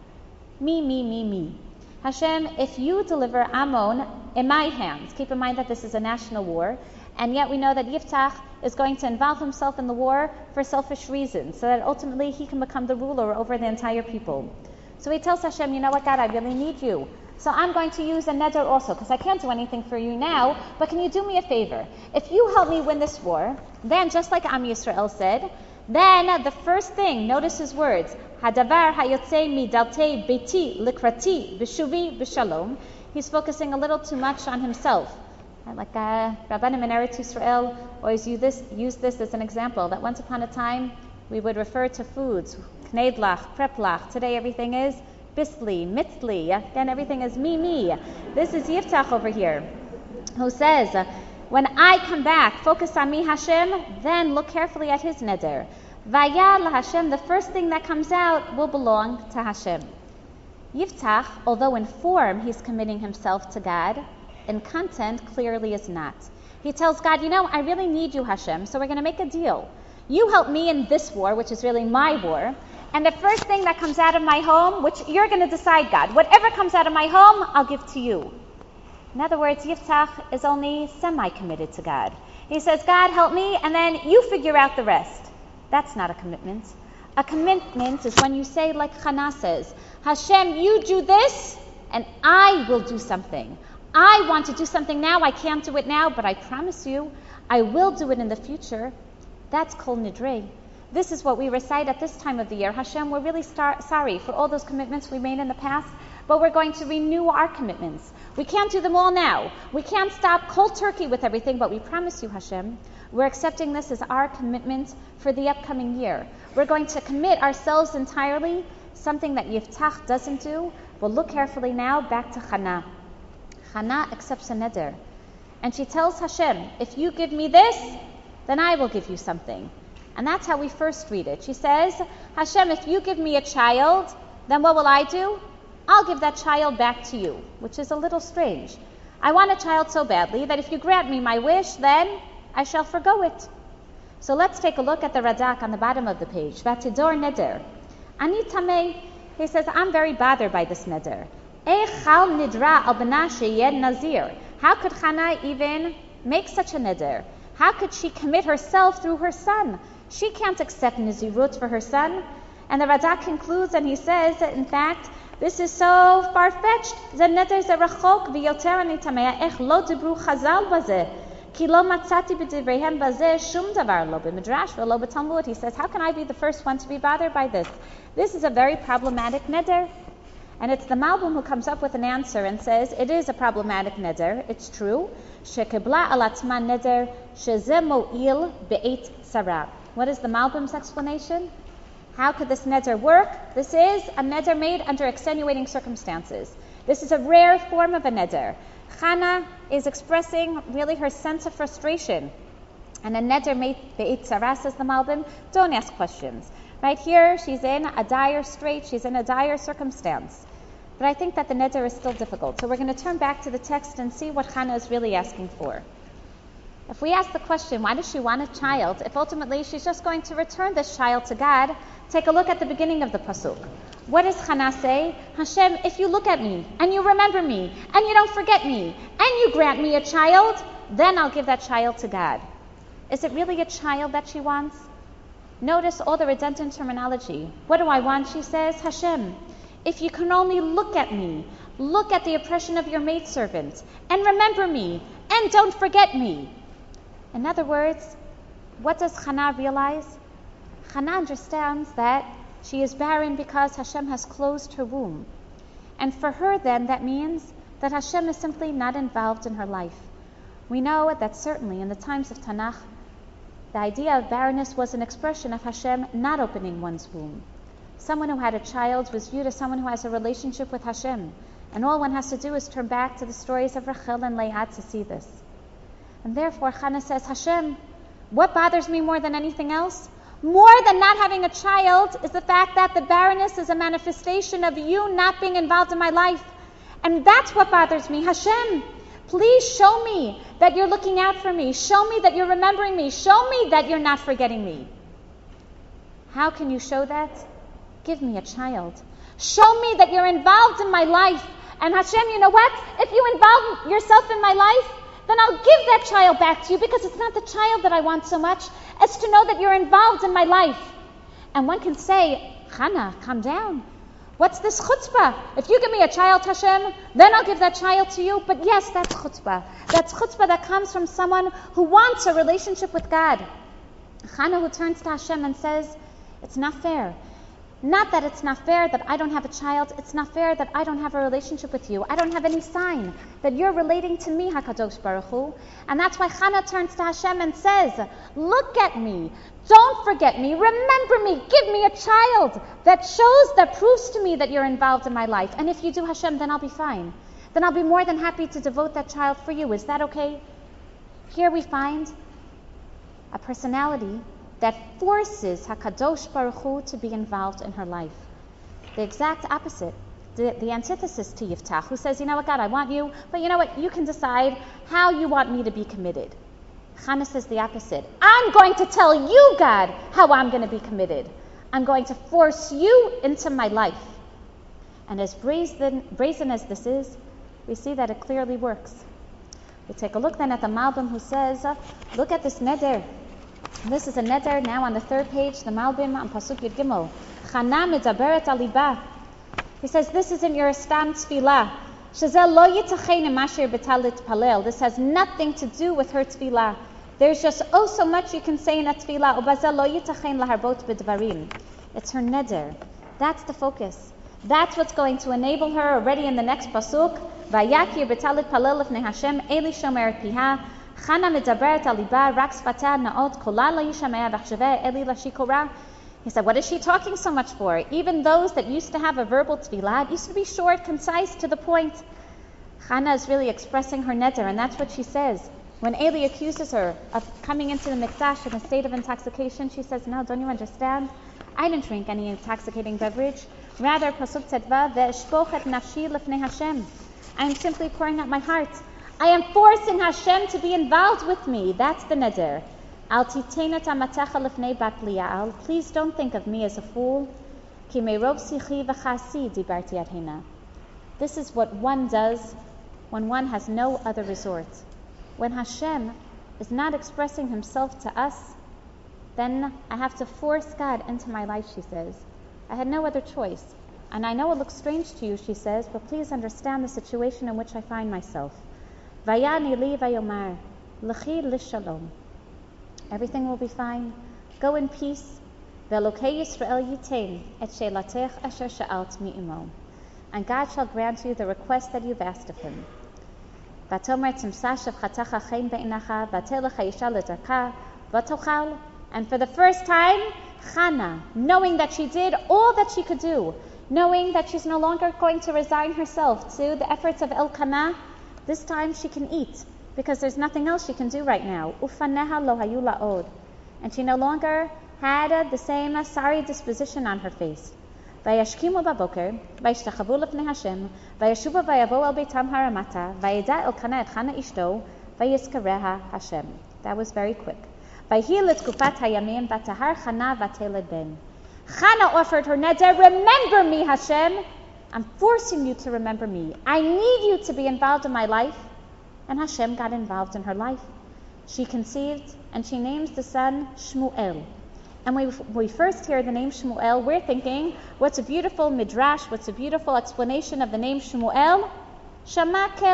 me, me, me, me. Hashem, if you deliver Ammon in my hands, keep in mind that this is a national war, and yet we know that Yiftach is going to involve himself in the war for selfish reasons, so that ultimately he can become the ruler over the entire people. So he tells Hashem, you know what, God, I really need you. So I'm going to use a neder also, because I can't do anything for you now, but can you do me a favor? If you help me win this war, then just like Am Yisrael said, then the first thing, notice his words, Hadavar hayotze midalte beti likrati b'shuvi b'shalom. He's focusing a little too much on himself. Like uh, Rabbanim in Eretz Yisrael always use this, use this as an example, that once upon a time we would refer to foods, knedlach, preplach. Today everything is bisli, mitzli. Again, everything is me, me. This is Yiftach over here, who says, when I come back, focus on me, Hashem, then look carefully at his neder. Vayad LaHashem, the first thing that comes out will belong to Hashem. Yiftach, although in form he's committing himself to God, in content clearly is not. He tells God, you know, I really need you, Hashem, so we're going to make a deal. You help me in this war, which is really my war, and the first thing that comes out of my home, which you're going to decide, God, whatever comes out of my home, I'll give to you. In other words, Yiftach is only semi-committed to God. He says, God, help me, and then you figure out the rest. That's not a commitment. A commitment is when you say, like Chana says, Hashem, you do this, and I will do something. I want to do something now. I can't do it now, but I promise you, I will do it in the future. That's Kol Nidrei. This is what we recite at this time of the year. Hashem, we're really star- sorry for all those commitments we made in the past, but we're going to renew our commitments. We can't do them all now. We can't stop cold turkey with everything, but we promise you, Hashem, we're accepting this as our commitment for the upcoming year. We're going to commit ourselves entirely, something that Yiftach doesn't do. But look carefully now back to Chana. Chana accepts a neder. And she tells Hashem, if you give me this, then I will give you something. And that's how we first read it. She says, Hashem, if you give me a child, then what will I do? I'll give that child back to you, which is a little strange. I want a child so badly that if you grant me my wish, then I shall forgo it. So let's take a look at the Radak on the bottom of the page. Vatidor neder. Ani tamei. He says, I'm very bothered by this neder. Echal nidra al bana sheyed nazir. How could Chana even make such a neder? How could she commit herself through her son? She can't accept Nizirut for her son. And the Radak concludes and he says that in fact, this is so far-fetched. Ze neder ze rachok v'yoter ani tamei. Ech lo dibru chazal bazeh. Ki lo matzati b'divreihem bazeh shum davar lo b'midrash v'lo b'talmud. He says, how can I be the first one to be bothered by this? This is a very problematic neder. And it's the Malbim who comes up with an answer and says, it is a problematic neder. It's true. Shekebla al atzma neder shezeh mo'il be'et sarah. What is the Malbim's explanation? How could this neder work? This is a neder made under extenuating circumstances. This is a rare form of a neder. Chana is expressing really her sense of frustration. And a neder made be'et sarah, says the Malbim, don't ask questions. Right here, she's in a dire strait, she's in a dire circumstance. But I think that the neder is still difficult. So we're going to turn back to the text and see what Chana is really asking for. If we ask the question, why does she want a child, if ultimately she's just going to return this child to God, take a look at the beginning of the pasuk. What does Chana say? Hashem, if you look at me, and you remember me, and you don't forget me, and you grant me a child, then I'll give that child to God. Is it really a child that she wants? Notice all the redundant terminology. What do I want? She says, Hashem, if you can only look at me, look at the oppression of your maidservant, and remember me, and don't forget me. In other words, what does Hannah realize? Hannah understands that she is barren because Hashem has closed her womb. And for her then, that means that Hashem is simply not involved in her life. We know that certainly in the times of Tanakh, the idea of barrenness was an expression of Hashem not opening one's womb. Someone who had a child was viewed as someone who has a relationship with Hashem. And all one has to do is turn back to the stories of Rachel and Leah to see this. And therefore, Hannah says, Hashem, what bothers me more than anything else? More than not having a child is the fact that the barrenness is a manifestation of you not being involved in my life. And that's what bothers me. Hashem, please show me that you're looking out for me. Show me that you're remembering me. Show me that you're not forgetting me. How can you show that? Give me a child. Show me that you're involved in my life. And Hashem, you know what? If you involve yourself in my life, then I'll give that child back to you, because it's not the child that I want so much as to know that you're involved in my life. And one can say, Hannah, calm down. What's this chutzpah? If you give me a child, Hashem, then I'll give that child to you. But yes, that's chutzpah. That's chutzpah that comes from someone who wants a relationship with God. Hannah who turns to Hashem and says, it's not fair. Not that it's not fair that I don't have a child. It's not fair that I don't have a relationship with you. I don't have any sign that you're relating to me, HaKadosh Baruch Hu. And that's why Hannah turns to Hashem and says, look at me. Don't forget me. Remember me. Give me a child that shows, that proves to me that you're involved in my life. And if you do, Hashem, then I'll be fine. Then I'll be more than happy to devote that child for you. Is that okay? Here we find a personality that forces HaKadosh Baruch Hu to be involved in her life. The exact opposite, the, the antithesis to Yiftach, who says, you know what, God, I want you, but you know what, you can decide how you want me to be committed. Hannah says the opposite. I'm going to tell you, God, how I'm going to be committed. I'm going to force you into my life. And as brazen, brazen as this is, we see that it clearly works. We take a look then at the Malbim, who says, look at this neder. This is a neder now on the third page, the Malbim on Pasuk Yud Gimel. Chana medaberet aliba. He says, this is in your Stam Tfilah. Shazel lo yitachein imashir betalit palel. This has nothing to do with her Tfilah. There's just oh so much you can say in a Tfilah. Ubazel lo yitachein laharbot b'dvarim. It's her neder. That's the focus. That's what's going to enable her already in the next Pasuk. Vayakir betalit palel lifnei Hashem eli shomer piha. Chana medaberet aliba rak sfata naot kola la yishamea v'chshaveh eli lashikora. He said, what is she talking so much for? Even those that used to have a verbal tefillah, used to be short, concise, to the point. Chana is really expressing her neder, and that's what she says. When Eli accuses her of coming into the mikdash in a state of intoxication, she says, no, don't you understand? I didn't drink any intoxicating beverage. Rather, pasuk tzedva, ve'eshpoch et nafshi lefnei Hashem. I am simply pouring out my heart. I am forcing Hashem to be involved with me. That's the neder. Al titenet amatecha lefnei bat li'al. Please don't think of me as a fool. Ki meirov sichi v'chasi dibarti ad hina. This is what one does when one has no other resort. When Hashem is not expressing himself to us, then I have to force God into my life, she says. I had no other choice. And I know it looks strange to you, she says, but please understand the situation in which I find myself. Vayani li vayomar, l'chi l'shalom. Everything will be fine. Go in peace. Ve'elokei Yisrael yitain et she'elatech asher she'alt mi'imo. And God shall grant you the request that you've asked of Him. V'atomer tzimsa shevchatecha chen be'inacha v'telech ha'isha l'darka v'tochal. And for the first time, Chana, knowing that she did all that she could do, knowing that she's no longer going to resign herself to the efforts of Elkanah, this time she can eat, because there's nothing else she can do right now. Ufaneha lo hayu la'od. And she no longer had uh, the same uh, sorry disposition on her face. Vayashkimu baboker, vayishtachavu lefnei Hashem, vayashuva vayavo el beitam haramata, vayeda Elkanah et Chana ishto, vayizkareha Hashem. That was very quick. Vayhi letkufat hayamim vatahar Chana vateled ben. Chana offered her neder, remember me, Hashem. I'm forcing you to remember me. I need you to be involved in my life. And Hashem got involved in her life. She conceived, and she names the son Shmuel. And when we first hear the name Shmuel, we're thinking, what's a beautiful midrash, what's a beautiful explanation of the name Shmuel? Shamakel,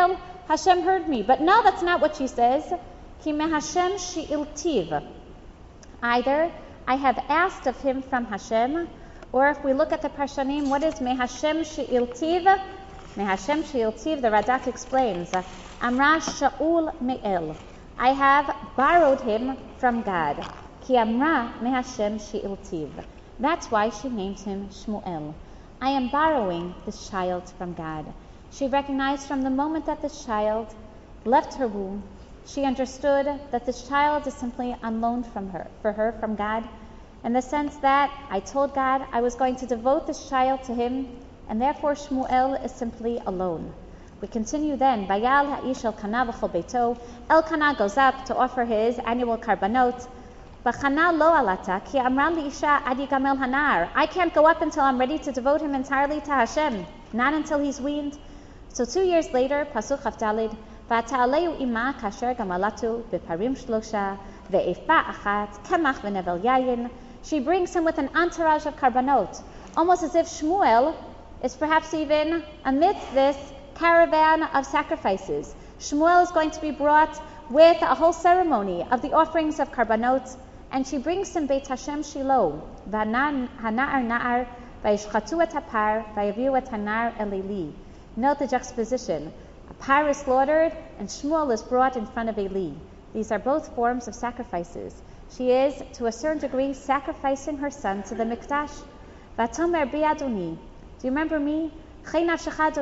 Hashem heard me. But no, that's not what she says. Ki me Hashem she'iltiv. Either I have asked of him from Hashem, or if we look at the Parshanim, what is me Hashem she'iltiv? Me Hashem she'iltiv, the Radak explains, Amra Shaul me'el. I have borrowed him from God. Ki Amra me Hashem she'iltiv. That's why she named him Shmuel. I am borrowing this child from God. She recognized from the moment that this child left her womb, she understood that this child is simply on loan from her, for her from God, in the sense that I told God I was going to devote this child to him, and therefore Shmuel is simply a loan. We continue then. Vayal ha'ish Elkanah v'chol beito. Elkanah goes up to offer his annual karbanot. B'chana lo alata ki amra li'isha ad yigamel hanar. I can't go up until I'm ready to devote him entirely to Hashem, not until he's weaned. So two years later, Pasuk Chavdalid, V'ata'aleu ima kasher gamalatu b'parim shlosha ve'efa achat kemach v'nevel yayin. She brings him with an entourage of karbanot, almost as if Shmuel is perhaps even amidst this caravan of sacrifices. Shmuel is going to be brought with a whole ceremony of the offerings of karbanot, and she brings him Beit Hashem Shiloh. V'hana'ar na'ar v'yishchatu et hapar v'yaviu et hanar el Eli. Note the juxtaposition. A par is slaughtered, and Shmuel is brought in front of Eli. These are both forms of sacrifices. She is, to a certain degree, sacrificing her son to the Mikdash. Vatomer bi Adoni. Do you remember me? Remember,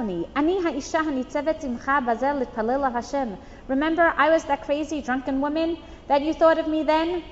I was that crazy drunken woman that you thought of me then?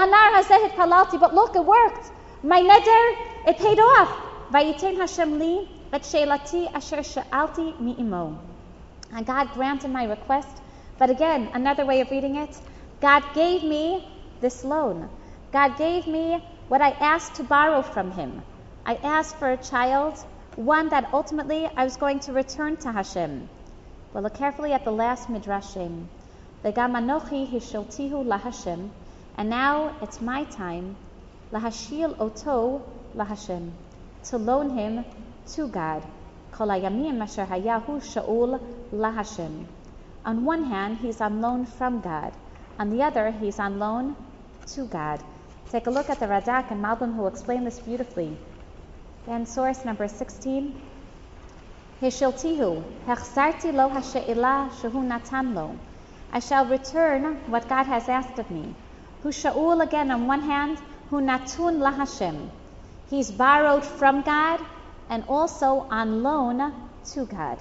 But look, it worked. My neder, it paid off. Vayitein Hashem li et sheilati asher she'alti mi'imo. And God granted my request. But again, another way of reading it, God gave me this loan. God gave me what I asked to borrow from him. I asked for a child, one that ultimately I was going to return to Hashem. Well, look carefully at the last midrashim. V'gam anochi hishiltihu laHashem. And now it's my time, lahashil oto laHashem, to loan him to God. Kol hayamim asher hayahu shaul laHashem. On one hand, he's on loan from God. On the other, he's on loan to God. Take a look at the Radak and Malbim who explain this beautifully. Then source number sixteen. Hishiltihu, hechsarti lo hashe'ilah shehu natan lo. I shall return what God has asked of me. Hu Shaul, again on one hand, hu natun laHashem. He's borrowed from God and also on loan to God.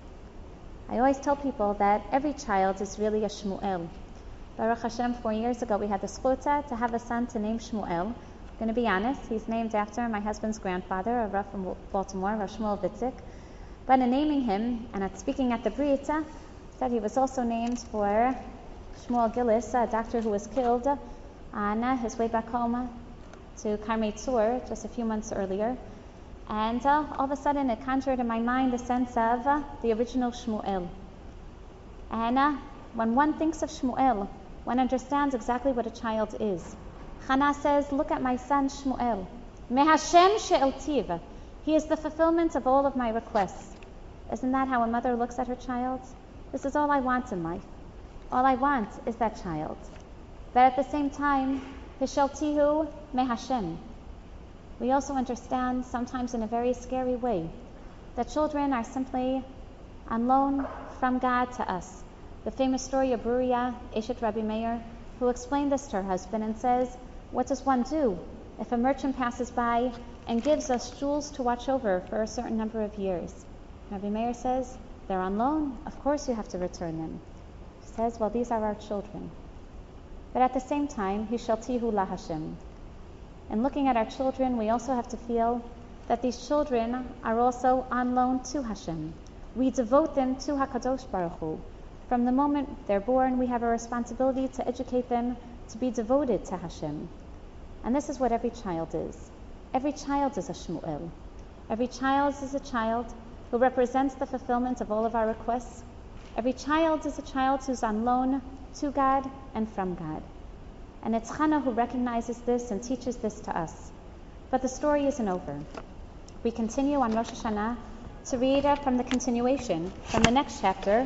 I always tell people that every child is really a Shmuel. Baruch Hashem, four years ago we had the schutza to have a son to name Shmuel. I'm going to be honest, he's named after my husband's grandfather, a Rav from Baltimore, Rav Shmuel Vitzik. But in naming him, and at speaking at the Brit, said he was also named for Shmuel Gillis, a doctor who was killed on his way back home to Karmei Tzur just a few months earlier. And uh, all of a sudden it conjured in my mind the sense of uh, the original Shmuel. And uh, when one thinks of Shmuel, one understands exactly what a child is. Chana says, look at my son Shmuel. Me Hashem she'eltiv. He is the fulfillment of all of my requests. Isn't that how a mother looks at her child? This is all I want in life. All I want is that child. But at the same time, Hisheltihu me Hashem. We also understand, sometimes in a very scary way, that children are simply on loan from God to us. The famous story of Bruria, Eshet Rabbi Meir, who explained this to her husband and says, what does one do if a merchant passes by and gives us jewels to watch over for a certain number of years? Rabbi Meir says, they're on loan, of course you have to return them. He says, well, these are our children. But at the same time, Hishaltihu laHashem. And looking at our children, we also have to feel that these children are also on loan to Hashem. We devote them to HaKadosh Baruch Hu. From the moment they're born, we have a responsibility to educate them to be devoted to Hashem. And this is what every child is. Every child is a Shmuel. Every child is a child who represents the fulfillment of all of our requests. Every child is a child who's on loan to God and from God. And it's Chana who recognizes this and teaches this to us. But the story isn't over. We continue on Rosh Hashanah to read uh, from the continuation, from the next chapter,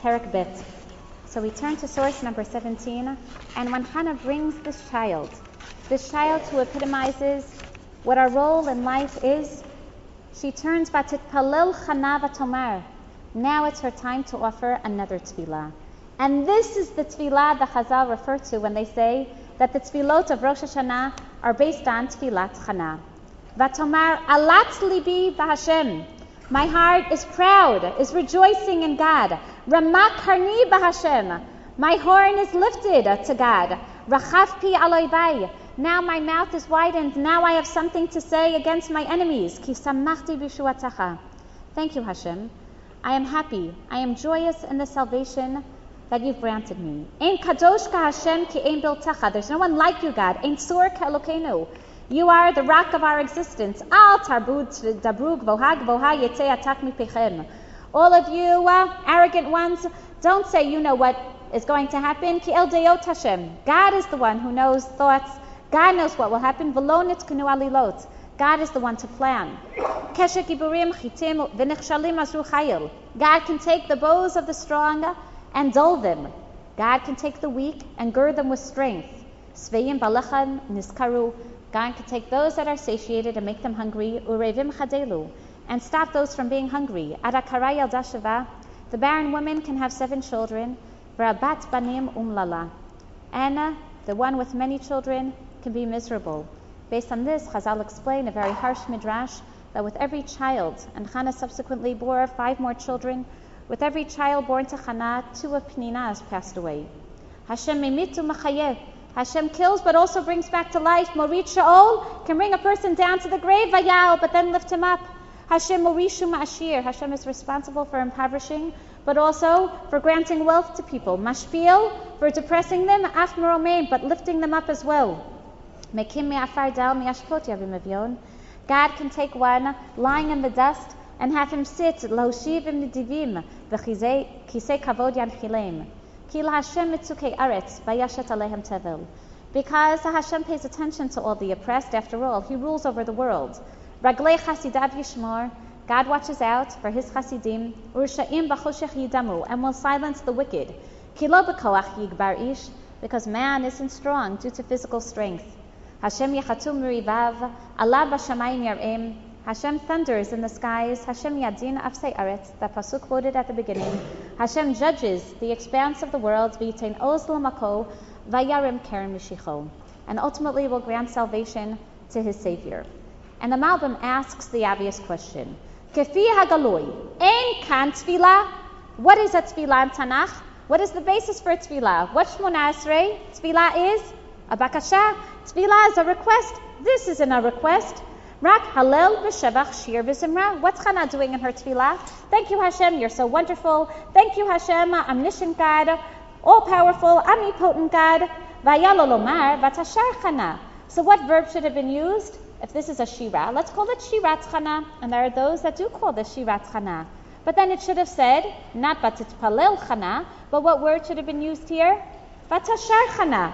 Perek Bet. So we turn to source number seventeen, and when Hannah brings this child, this child who epitomizes what our role in life is, she turns Vatitpalel Chana Vatomar. Now it's her time to offer another tefillah. And this is the tefillah the Chazal refer to when they say that the tefillot of Rosh Hashanah are based on tefillat Chana. Vatomar alat libi b'Hashem. My heart is proud, is rejoicing in God. Ramak karni b'Hashem. My horn is lifted to God. Rachaf pi aloivai. Now my mouth is widened. Now I have something to say against my enemies. Ki samachti b'shuatacha. Thank you, Hashem. I am happy. I am joyous in the salvation that you've granted me. Ein kadosh ka Hashem ki ein biltecha. There's no one like you, God. Ein tzur ka Elokeinu. You are the rock of our existence. Al tarbud dabrug vohag voha yetzei atak mipechem. All of you uh, arrogant ones, don't say you know what is going to happen. Ki el deot Hashem. God is the one who knows thoughts. God knows what will happen. V'lo nitkanu alilot. God is the one to plan. Keshet giburim chitim v'nechshalim asru chayil. God can take the bows of the strong and dull them. God can take the weak and gird them with strength. Sveim balachan niskaru. God can take those that are satiated and make them hungry. Urevim chadelu. And stop those from being hungry. Adakara yalda sheva. The barren woman can have seven children. V'rabat banim umlala. And uh, the one with many children can be miserable. Based on this, Chazal explain a very harsh midrash that with every child, and Hannah subsequently bore five more children, with every child born to Hannah, two of Peninnah's passed away. Hashem mimitu machayeh. Hashem kills but also brings back to life. Morit Sha'ol can bring a person down to the grave, vayal, but then lift him up. Hashem morishu ma'ashir. Hashem is responsible for impoverishing, but also for granting wealth to people. Mashpil, for depressing them, af meromein, but lifting them up as well. Mekim me'afar dal me'ashpot yavim avyon. God can take one lying in the dust and have him sit, lahoshiv im nidivim, v'chizei kisei kavod yanchilem. Kila Hashem mitzukei aretz, vayashet alehem tevel. Because Hashem pays attention to all the oppressed, after all, He rules over the world. Raglei chasidav yishmor, God watches out for His chasidim, u'rsha'im b'choshech yidamu, and will silence the wicked. Kilo b'koach yigbar ish, because man isn't strong due to physical strength. Hashem yechatu merivav, Allah b'shamayim yar'im. Hashem thunders in the skies. Hashem yadin afsei aretz, that pasuk quoted at the beginning. Hashem judges the expanse of the world, v'yitain oz l'mako, vayarim keren mishicho, and ultimately will grant salvation to His Savior. And the Malbim asks the obvious question: Kefi hagaloi, ein kan tefillah? What is a tefillah in Tanakh? What is the basis for a tefillah? What Shmona Esrei? Tefillah is a bakasha. Tefillah is a request. This isn't a request. Rak halel v'shevach shir v'zimra. What's Hannah doing in her tefillah? Thank you, Hashem, you're so wonderful. Thank you, Hashem, omniscient God, all-powerful, omnipotent God. Vayalo lomar v'tashar Hannah. So what verb should have been used? If this is a shira, let's call it shirat Hannah. And there are those that do call this shirat Hannah. But then it should have said, not vatitpalel Hannah, but what word should have been used here? Vatashar Hannah.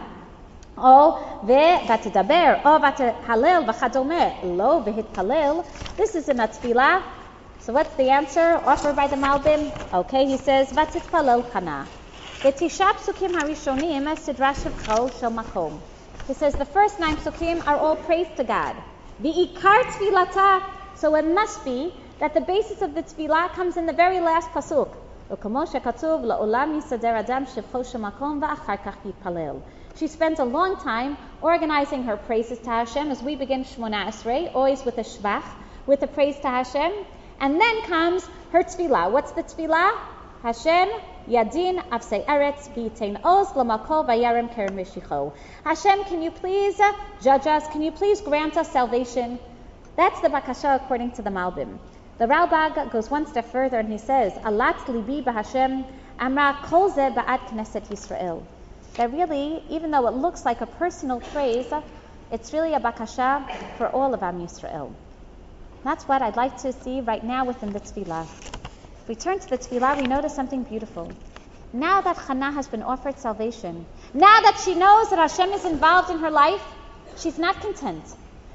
Oh, v'vatidaber, oh, v'halel, v'chadomer, lo, v'hitpalel. This is in a tefillah. So what's the answer offered by the Malbim? Okay, he says, v'titpalel Hannah. V'tisha psukim harishonim sidrash chol shel makom. He says the first nine psukim are all praise to God. V'ikar tefillata. So it must be that the basis of the tefillah comes in the very last pasuk. U'kamo shekatuv la'olam yisader adam shevcho shel makom v'achar kach yitpalel. She spent a long time organizing her praises to Hashem as we begin Shmona Esrei, always with a shvach, with a praise to Hashem. And then comes her tefillah. What's the tefillah? Hashem yadin afsei eretz v'yitein oz l'mako v'yarem keren mishicho. Hashem, can you please judge us? Can you please grant us salvation? That's the bakasha according to the Malbim. The Ralbag goes one step further and he says, Alat libi b'Hashem amra kol ze ba'ad Knesset Yisrael. That really, even though it looks like a personal praise, it's really a bakasha for all of Am Yisrael. That's what I'd like to see right now within the tefillah. If we turn to the tefillah, we notice something beautiful. Now that Hannah has been offered salvation, now that she knows that Hashem is involved in her life, she's not content.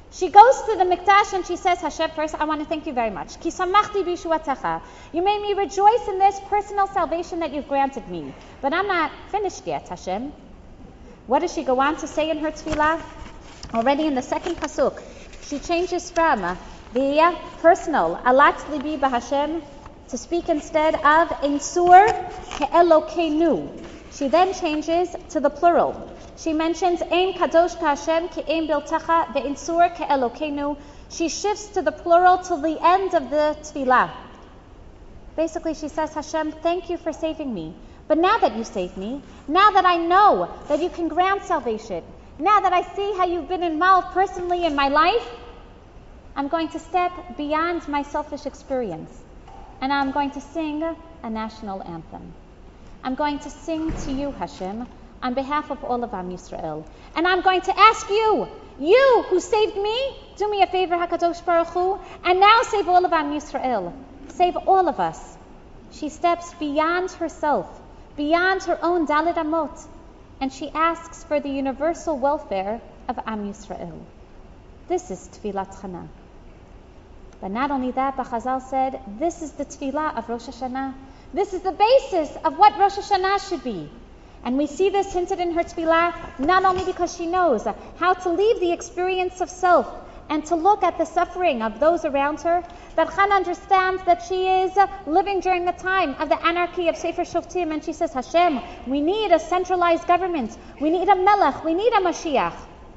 She goes to the Mikdash and she says, Hashem, first I want to thank you very much. Ki samachti b'yeshuatecha. You made me rejoice in this personal salvation that you've granted me. But I'm not finished yet, Hashem. What does she go on to say in her tefillah? Already in the second pasuk, she changes from the personal, alat libi b'Hashem, to speak instead of ein sur ke'elokeinu. She then changes to the plural. She mentions ein kadosh ka'Hashem ki ein biltecha ve'ein sur ke'elokeinu. She shifts to the plural till the end of the tefillah. Basically, she says, Hashem, thank you for saving me. But now that you saved me, now that I know that you can grant salvation, now that I see how you've been involved personally in my life, I'm going to step beyond my selfish experience. And I'm going to sing a national anthem. I'm going to sing to you, Hashem, on behalf of all of Am Yisrael. And I'm going to ask you, you who saved me, do me a favor, HaKadosh Baruch Hu, and now save all of Am Yisrael. Save all of us. She steps beyond herself, beyond her own Dalit Amot, and she asks for the universal welfare of Am Yisrael. This is Tfilat Chana. But not only that, but Chazal said, this is the Tfilah of Rosh Hashanah. This is the basis of what Rosh Hashanah should be. And we see this hinted in her Tfilah, not only because she knows how to leave the experience of self and to look at the suffering of those around her, but Chana understands that she is living during the time of the anarchy of Sefer Shoftim, and she says, Hashem, we need a centralized government. We need a Melech. We need a Mashiach.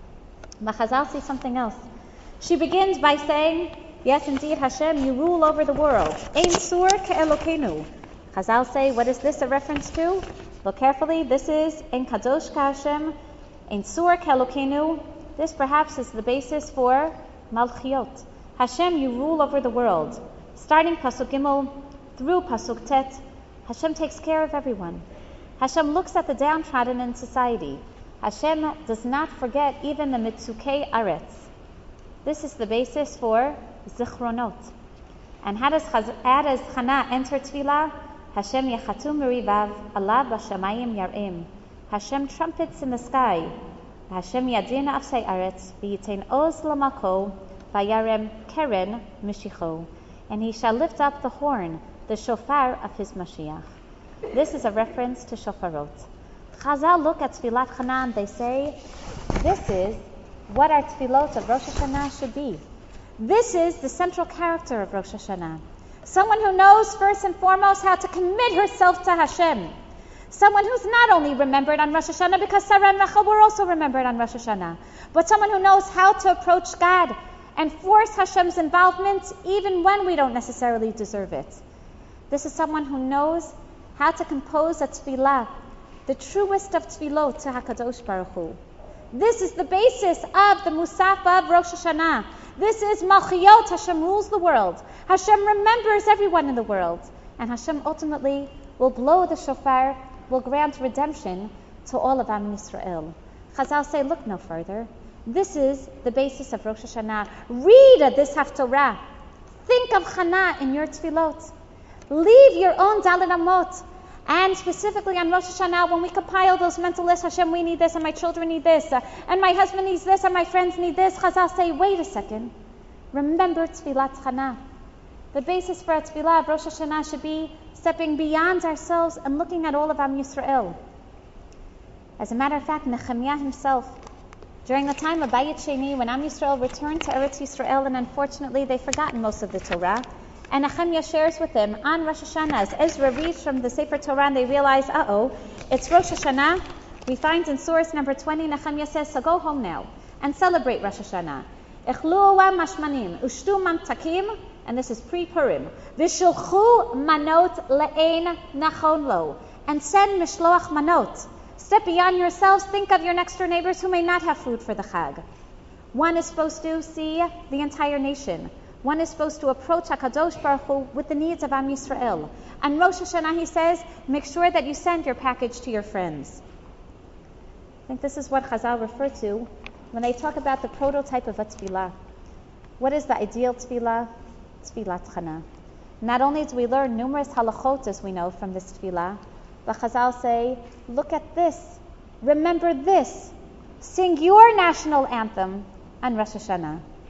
But Chazal sees something else. She begins by saying, yes, indeed, Hashem, you rule over the world. Ein sur ke'elokeinu. Chazal say, what is this a reference to? Look carefully. This is Ein kadosh ka'Hashem, Ein sur ke'elokeinu. This perhaps is the basis for Malchiot. Hashem, you rule over the world. Starting Pasuk Gimel through Pasuk Tet, Hashem takes care of everyone. Hashem looks at the downtrodden in society. Hashem does not forget even the Mitzukei Aretz. This is the basis for Zichronot. And how does, Chaz- how does Chana enter Tfilah? Hashem yechatum merivav, Allah b'shamayim yar'im. Hashem trumpets in the sky. Hashem yadin afsei aretz, v'yitain oz lamako, v'yarem keren mishicho. And he shall lift up the horn, the shofar of his Mashiach. This is a reference to shofarot. Chazal look at Tfilat Chana and they say, this is what our Tfilot of Rosh Hashanah should be. This is the central character of Rosh Hashanah. Someone who knows first and foremost how to commit herself to Hashem. Someone who's not only remembered on Rosh Hashanah because Sarah and Rachel were also remembered on Rosh Hashanah, but someone who knows how to approach God and force Hashem's involvement even when we don't necessarily deserve it. This is someone who knows how to compose a tefillah, the truest of tefillot to HaKadosh Baruch Hu. This is the basis of the Musaf of Rosh Hashanah. This is Malchiyot. Hashem rules the world. Hashem remembers everyone in the world. And Hashem ultimately will blow the shofar, will grant redemption to all of Am Yisrael. Chazal say, look no further. This is the basis of Rosh Hashanah. Read this Haftorah. Think of Chana in your tefillot. Leave your own Dalit Amot. And specifically on Rosh Hashanah, when we compile those mental lists, Hashem, we need this, and my children need this, uh, and my husband needs this, and my friends need this, Chazal say, wait a second. Remember Tfilat Chana. The basis for a Tfilah of Rosh Hashanah should be stepping beyond ourselves and looking at all of Am Yisrael. As a matter of fact, Nehemiah himself, during the time of Bayit Sheni, when Am Yisrael returned to Eretz Yisrael, and unfortunately they've forgotten most of the Torah, and Nehemiah shares with them on Rosh Hashanah, as Ezra reads from the Sefer Torah, and they realize, uh-oh, it's Rosh Hashanah. We find in source number twenty, Nehemiah says, so go home now and celebrate Rosh Hashanah. Echlu mashmanim, ushtu mamtakim, and this is pre-Purim. V'shulchu manot le'ein nachon lo, and send mishloach manot. Step beyond yourselves. Think of your next door neighbors who may not have food for the Chag. One is supposed to see the entire nation. One is supposed to approach HaKadosh Baruch Hu with the needs of Am Yisrael. And Rosh Hashanah, he says, make sure that you send your package to your friends. I think this is what Chazal refer to when they talk about the prototype of a tefillah. What is the ideal tefillah? Tfilat Chana. Not only do we learn numerous halachot, as we know, from this tefillah, but Chazal say, look at this, remember this, sing your national anthem on Rosh Hashanah.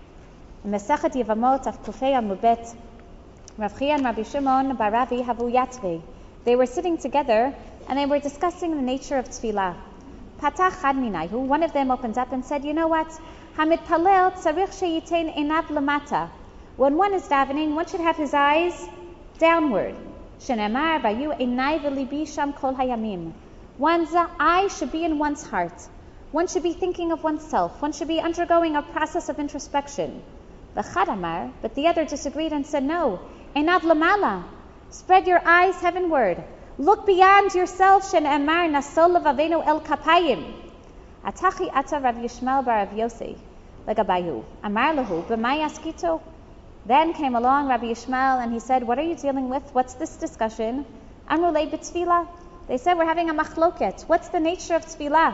Mesechet Yevamot of Kufei Amubet, Rav Chia and Rabbi Shimon bar Ravi havu yatve. They were sitting together and they were discussing the nature of tefillah. Patach chad minayhu, one of them opened up and said, you know what? Hamid palel tzarich sheyitain einav lamata. When one is davening, one should have his eyes downward. Shenemar vayu einai v'libi sham kol hayamim. One's eye should be in one's heart. One should be thinking of oneself. One should be undergoing a process of introspection. V'chad amar, but the other disagreed and said, no, einav lamala. Spread your eyes heavenward. Look beyond yourself. Shenemar nasol levavenu el kapayim. Atachi ata Rav Yishmael bar Rav Yossi legabayu. Amar lahu b'may askito. Then came along Rabbi Yishmael and he said, what are you dealing with? What's this discussion? Amrulei b'tfilah. They said, we're having a machloket. What's the nature of tfilah?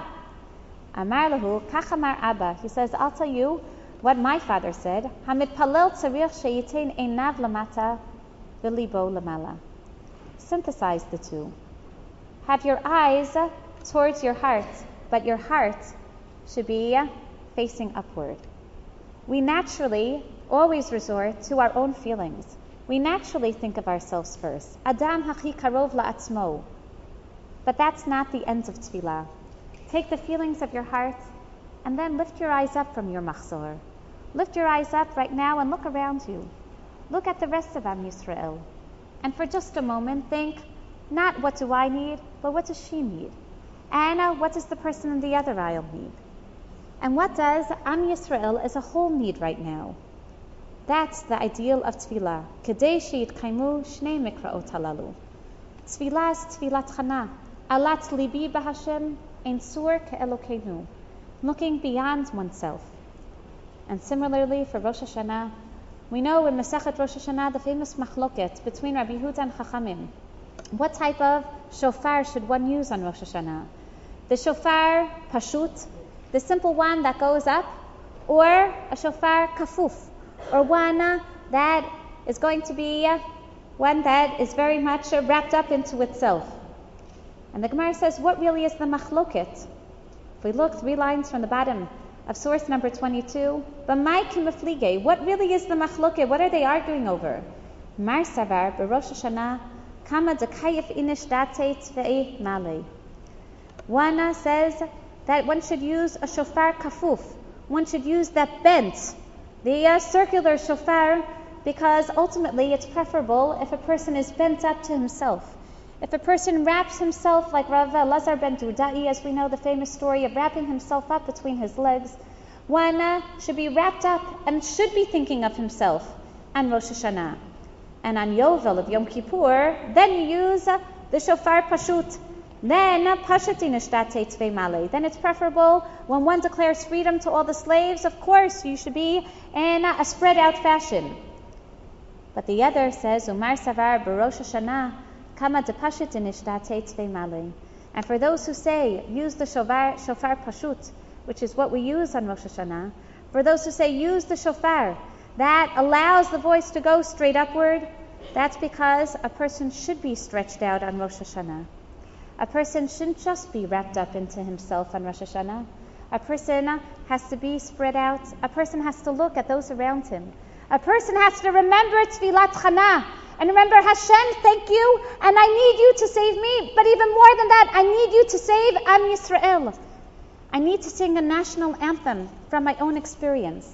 Amar lahu kach amar Abba. He says, I'll tell you what my father said. Hamid palel tzarich sheyitain einav lamata v'libo lamala. Synthesize the two. Have your eyes towards your heart, but your heart should be facing upward. We naturally always resort to our own feelings. We naturally think of ourselves first. Adam hachi karov la'atzmo. But that's not the end of tefillah. Take the feelings of your heart and then lift your eyes up from your machzor. Lift your eyes up right now and look around you. Look at the rest of Am Yisrael. And for just a moment, think, not what do I need, but what does she need? And uh, what does the person in the other aisle need? And what does Am Yisrael as a whole need right now? That's the ideal of tefillah. Kedei sheyitkaimu shnei mikraot halalu. Tefillah is tefillat chana. Alat libi b'Hashem ein sur ke'elokeinu. Looking beyond oneself. And similarly for Rosh Hashanah, we know in Masechet Rosh Hashanah the famous machloket between Rabbi Yehuda and Chachamim. What type of shofar should one use on Rosh Hashanah? The shofar pashut, the simple one that goes up, or a shofar kafuf, or one that is going to be one that is very much wrapped up into itself. And the Gemara says, what really is the machloket? If we look three lines from the bottom of source number twenty-two, what really is the machloket? What are they arguing over? Mar savar b'Rosh Hashanah kama dekayif inish datei tvei malei. One says that one should use a shofar kafuf. One should use that bent, the uh, circular shofar, because ultimately it's preferable if a person is bent up to himself. If a person wraps himself like Rav Lazar ben Dudai, as we know the famous story of wrapping himself up between his legs, one uh, should be wrapped up and should be thinking of himself on Rosh Hashanah. And on Yovel of Yom Kippur, then you use uh, the shofar pashut. Then uh, pashutin ishtatei tvei malei. Then it's preferable when one declares freedom to all the slaves, of course you should be in uh, a spread out fashion. But the other says, Umar savar b'Rosh Hashanah kama depashutin ishtatei tvei malei. And for those who say, use the shofar, shofar pashut, which is what we use on Rosh Hashanah, for those who say, use the shofar, that allows the voice to go straight upward, that's because a person should be stretched out on Rosh Hashanah. A person shouldn't just be wrapped up into himself on Rosh Hashanah. A person has to be spread out. A person has to look at those around him. A person has to remember Tfilat Chana. And remember, Hashem, thank you, and I need you to save me. But even more than that, I need you to save Am Yisrael. I need to sing a national anthem from my own experience.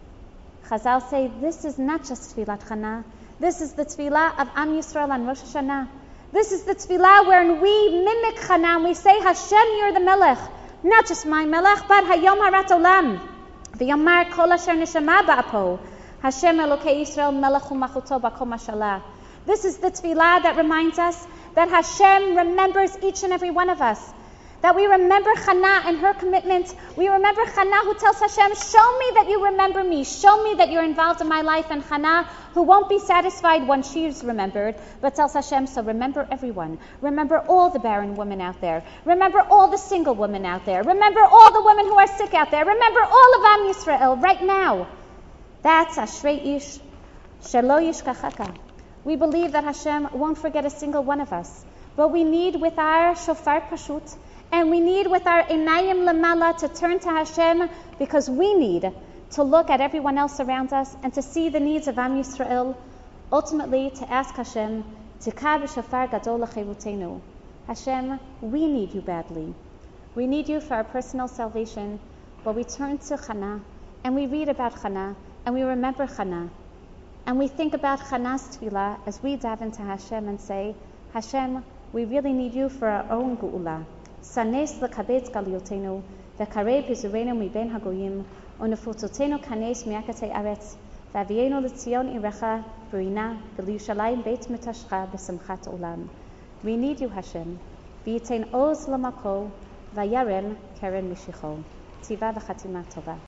Chazal say, this is not just Tfilat Chana. This is the Tfilah of Am Yisrael on Rosh Hashanah. This is the Tfilah wherein we mimic Chana, and we say, Hashem, you're the Melech. Not just my Melech, but Hayom Harat Olam. V'yomar kol asher neshama ba'apo. Hashem Elokei Yisrael Melech u'machuto b'kol mashalah. This is the Tfilah that reminds us that Hashem remembers each and every one of us. That we remember Chana and her commitment. We remember Chana who tells Hashem, show me that you remember me. Show me that you're involved in my life. And Chana who won't be satisfied when she's remembered, but tells Hashem, so remember everyone. Remember all the barren women out there. Remember all the single women out there. Remember all the women who are sick out there. Remember all of Am Yisrael right now. That's Ashrei Ish Shelo Yishkachaka. We believe that Hashem won't forget a single one of us. But we need with our shofar pashut, and we need with our einayim lamala to turn to Hashem, because we need to look at everyone else around us and to see the needs of Am Yisrael, ultimately to ask Hashem, Tikab shofar gadol l'chirutenu. Hashem, we need you badly. We need you for our personal salvation, but we turn to Chana, and we read about Chana, and we remember Chana, and we think about Chana's tefillah as we daven to Hashem and say, Hashem, we really need you for our own geula. Sanes l'kabetz galiyotenu, v'karei pizurenu miben hagoyim, unefutotenu kanes miakatei aretz, v'avienu l'tzion irecha, v'rina, v'liyushalayim beit mitashcha b'simchat olam. We need you, Hashem. V'yitein oz l'mako, v'yarem keren mishicho. Tiva v'chatima tova.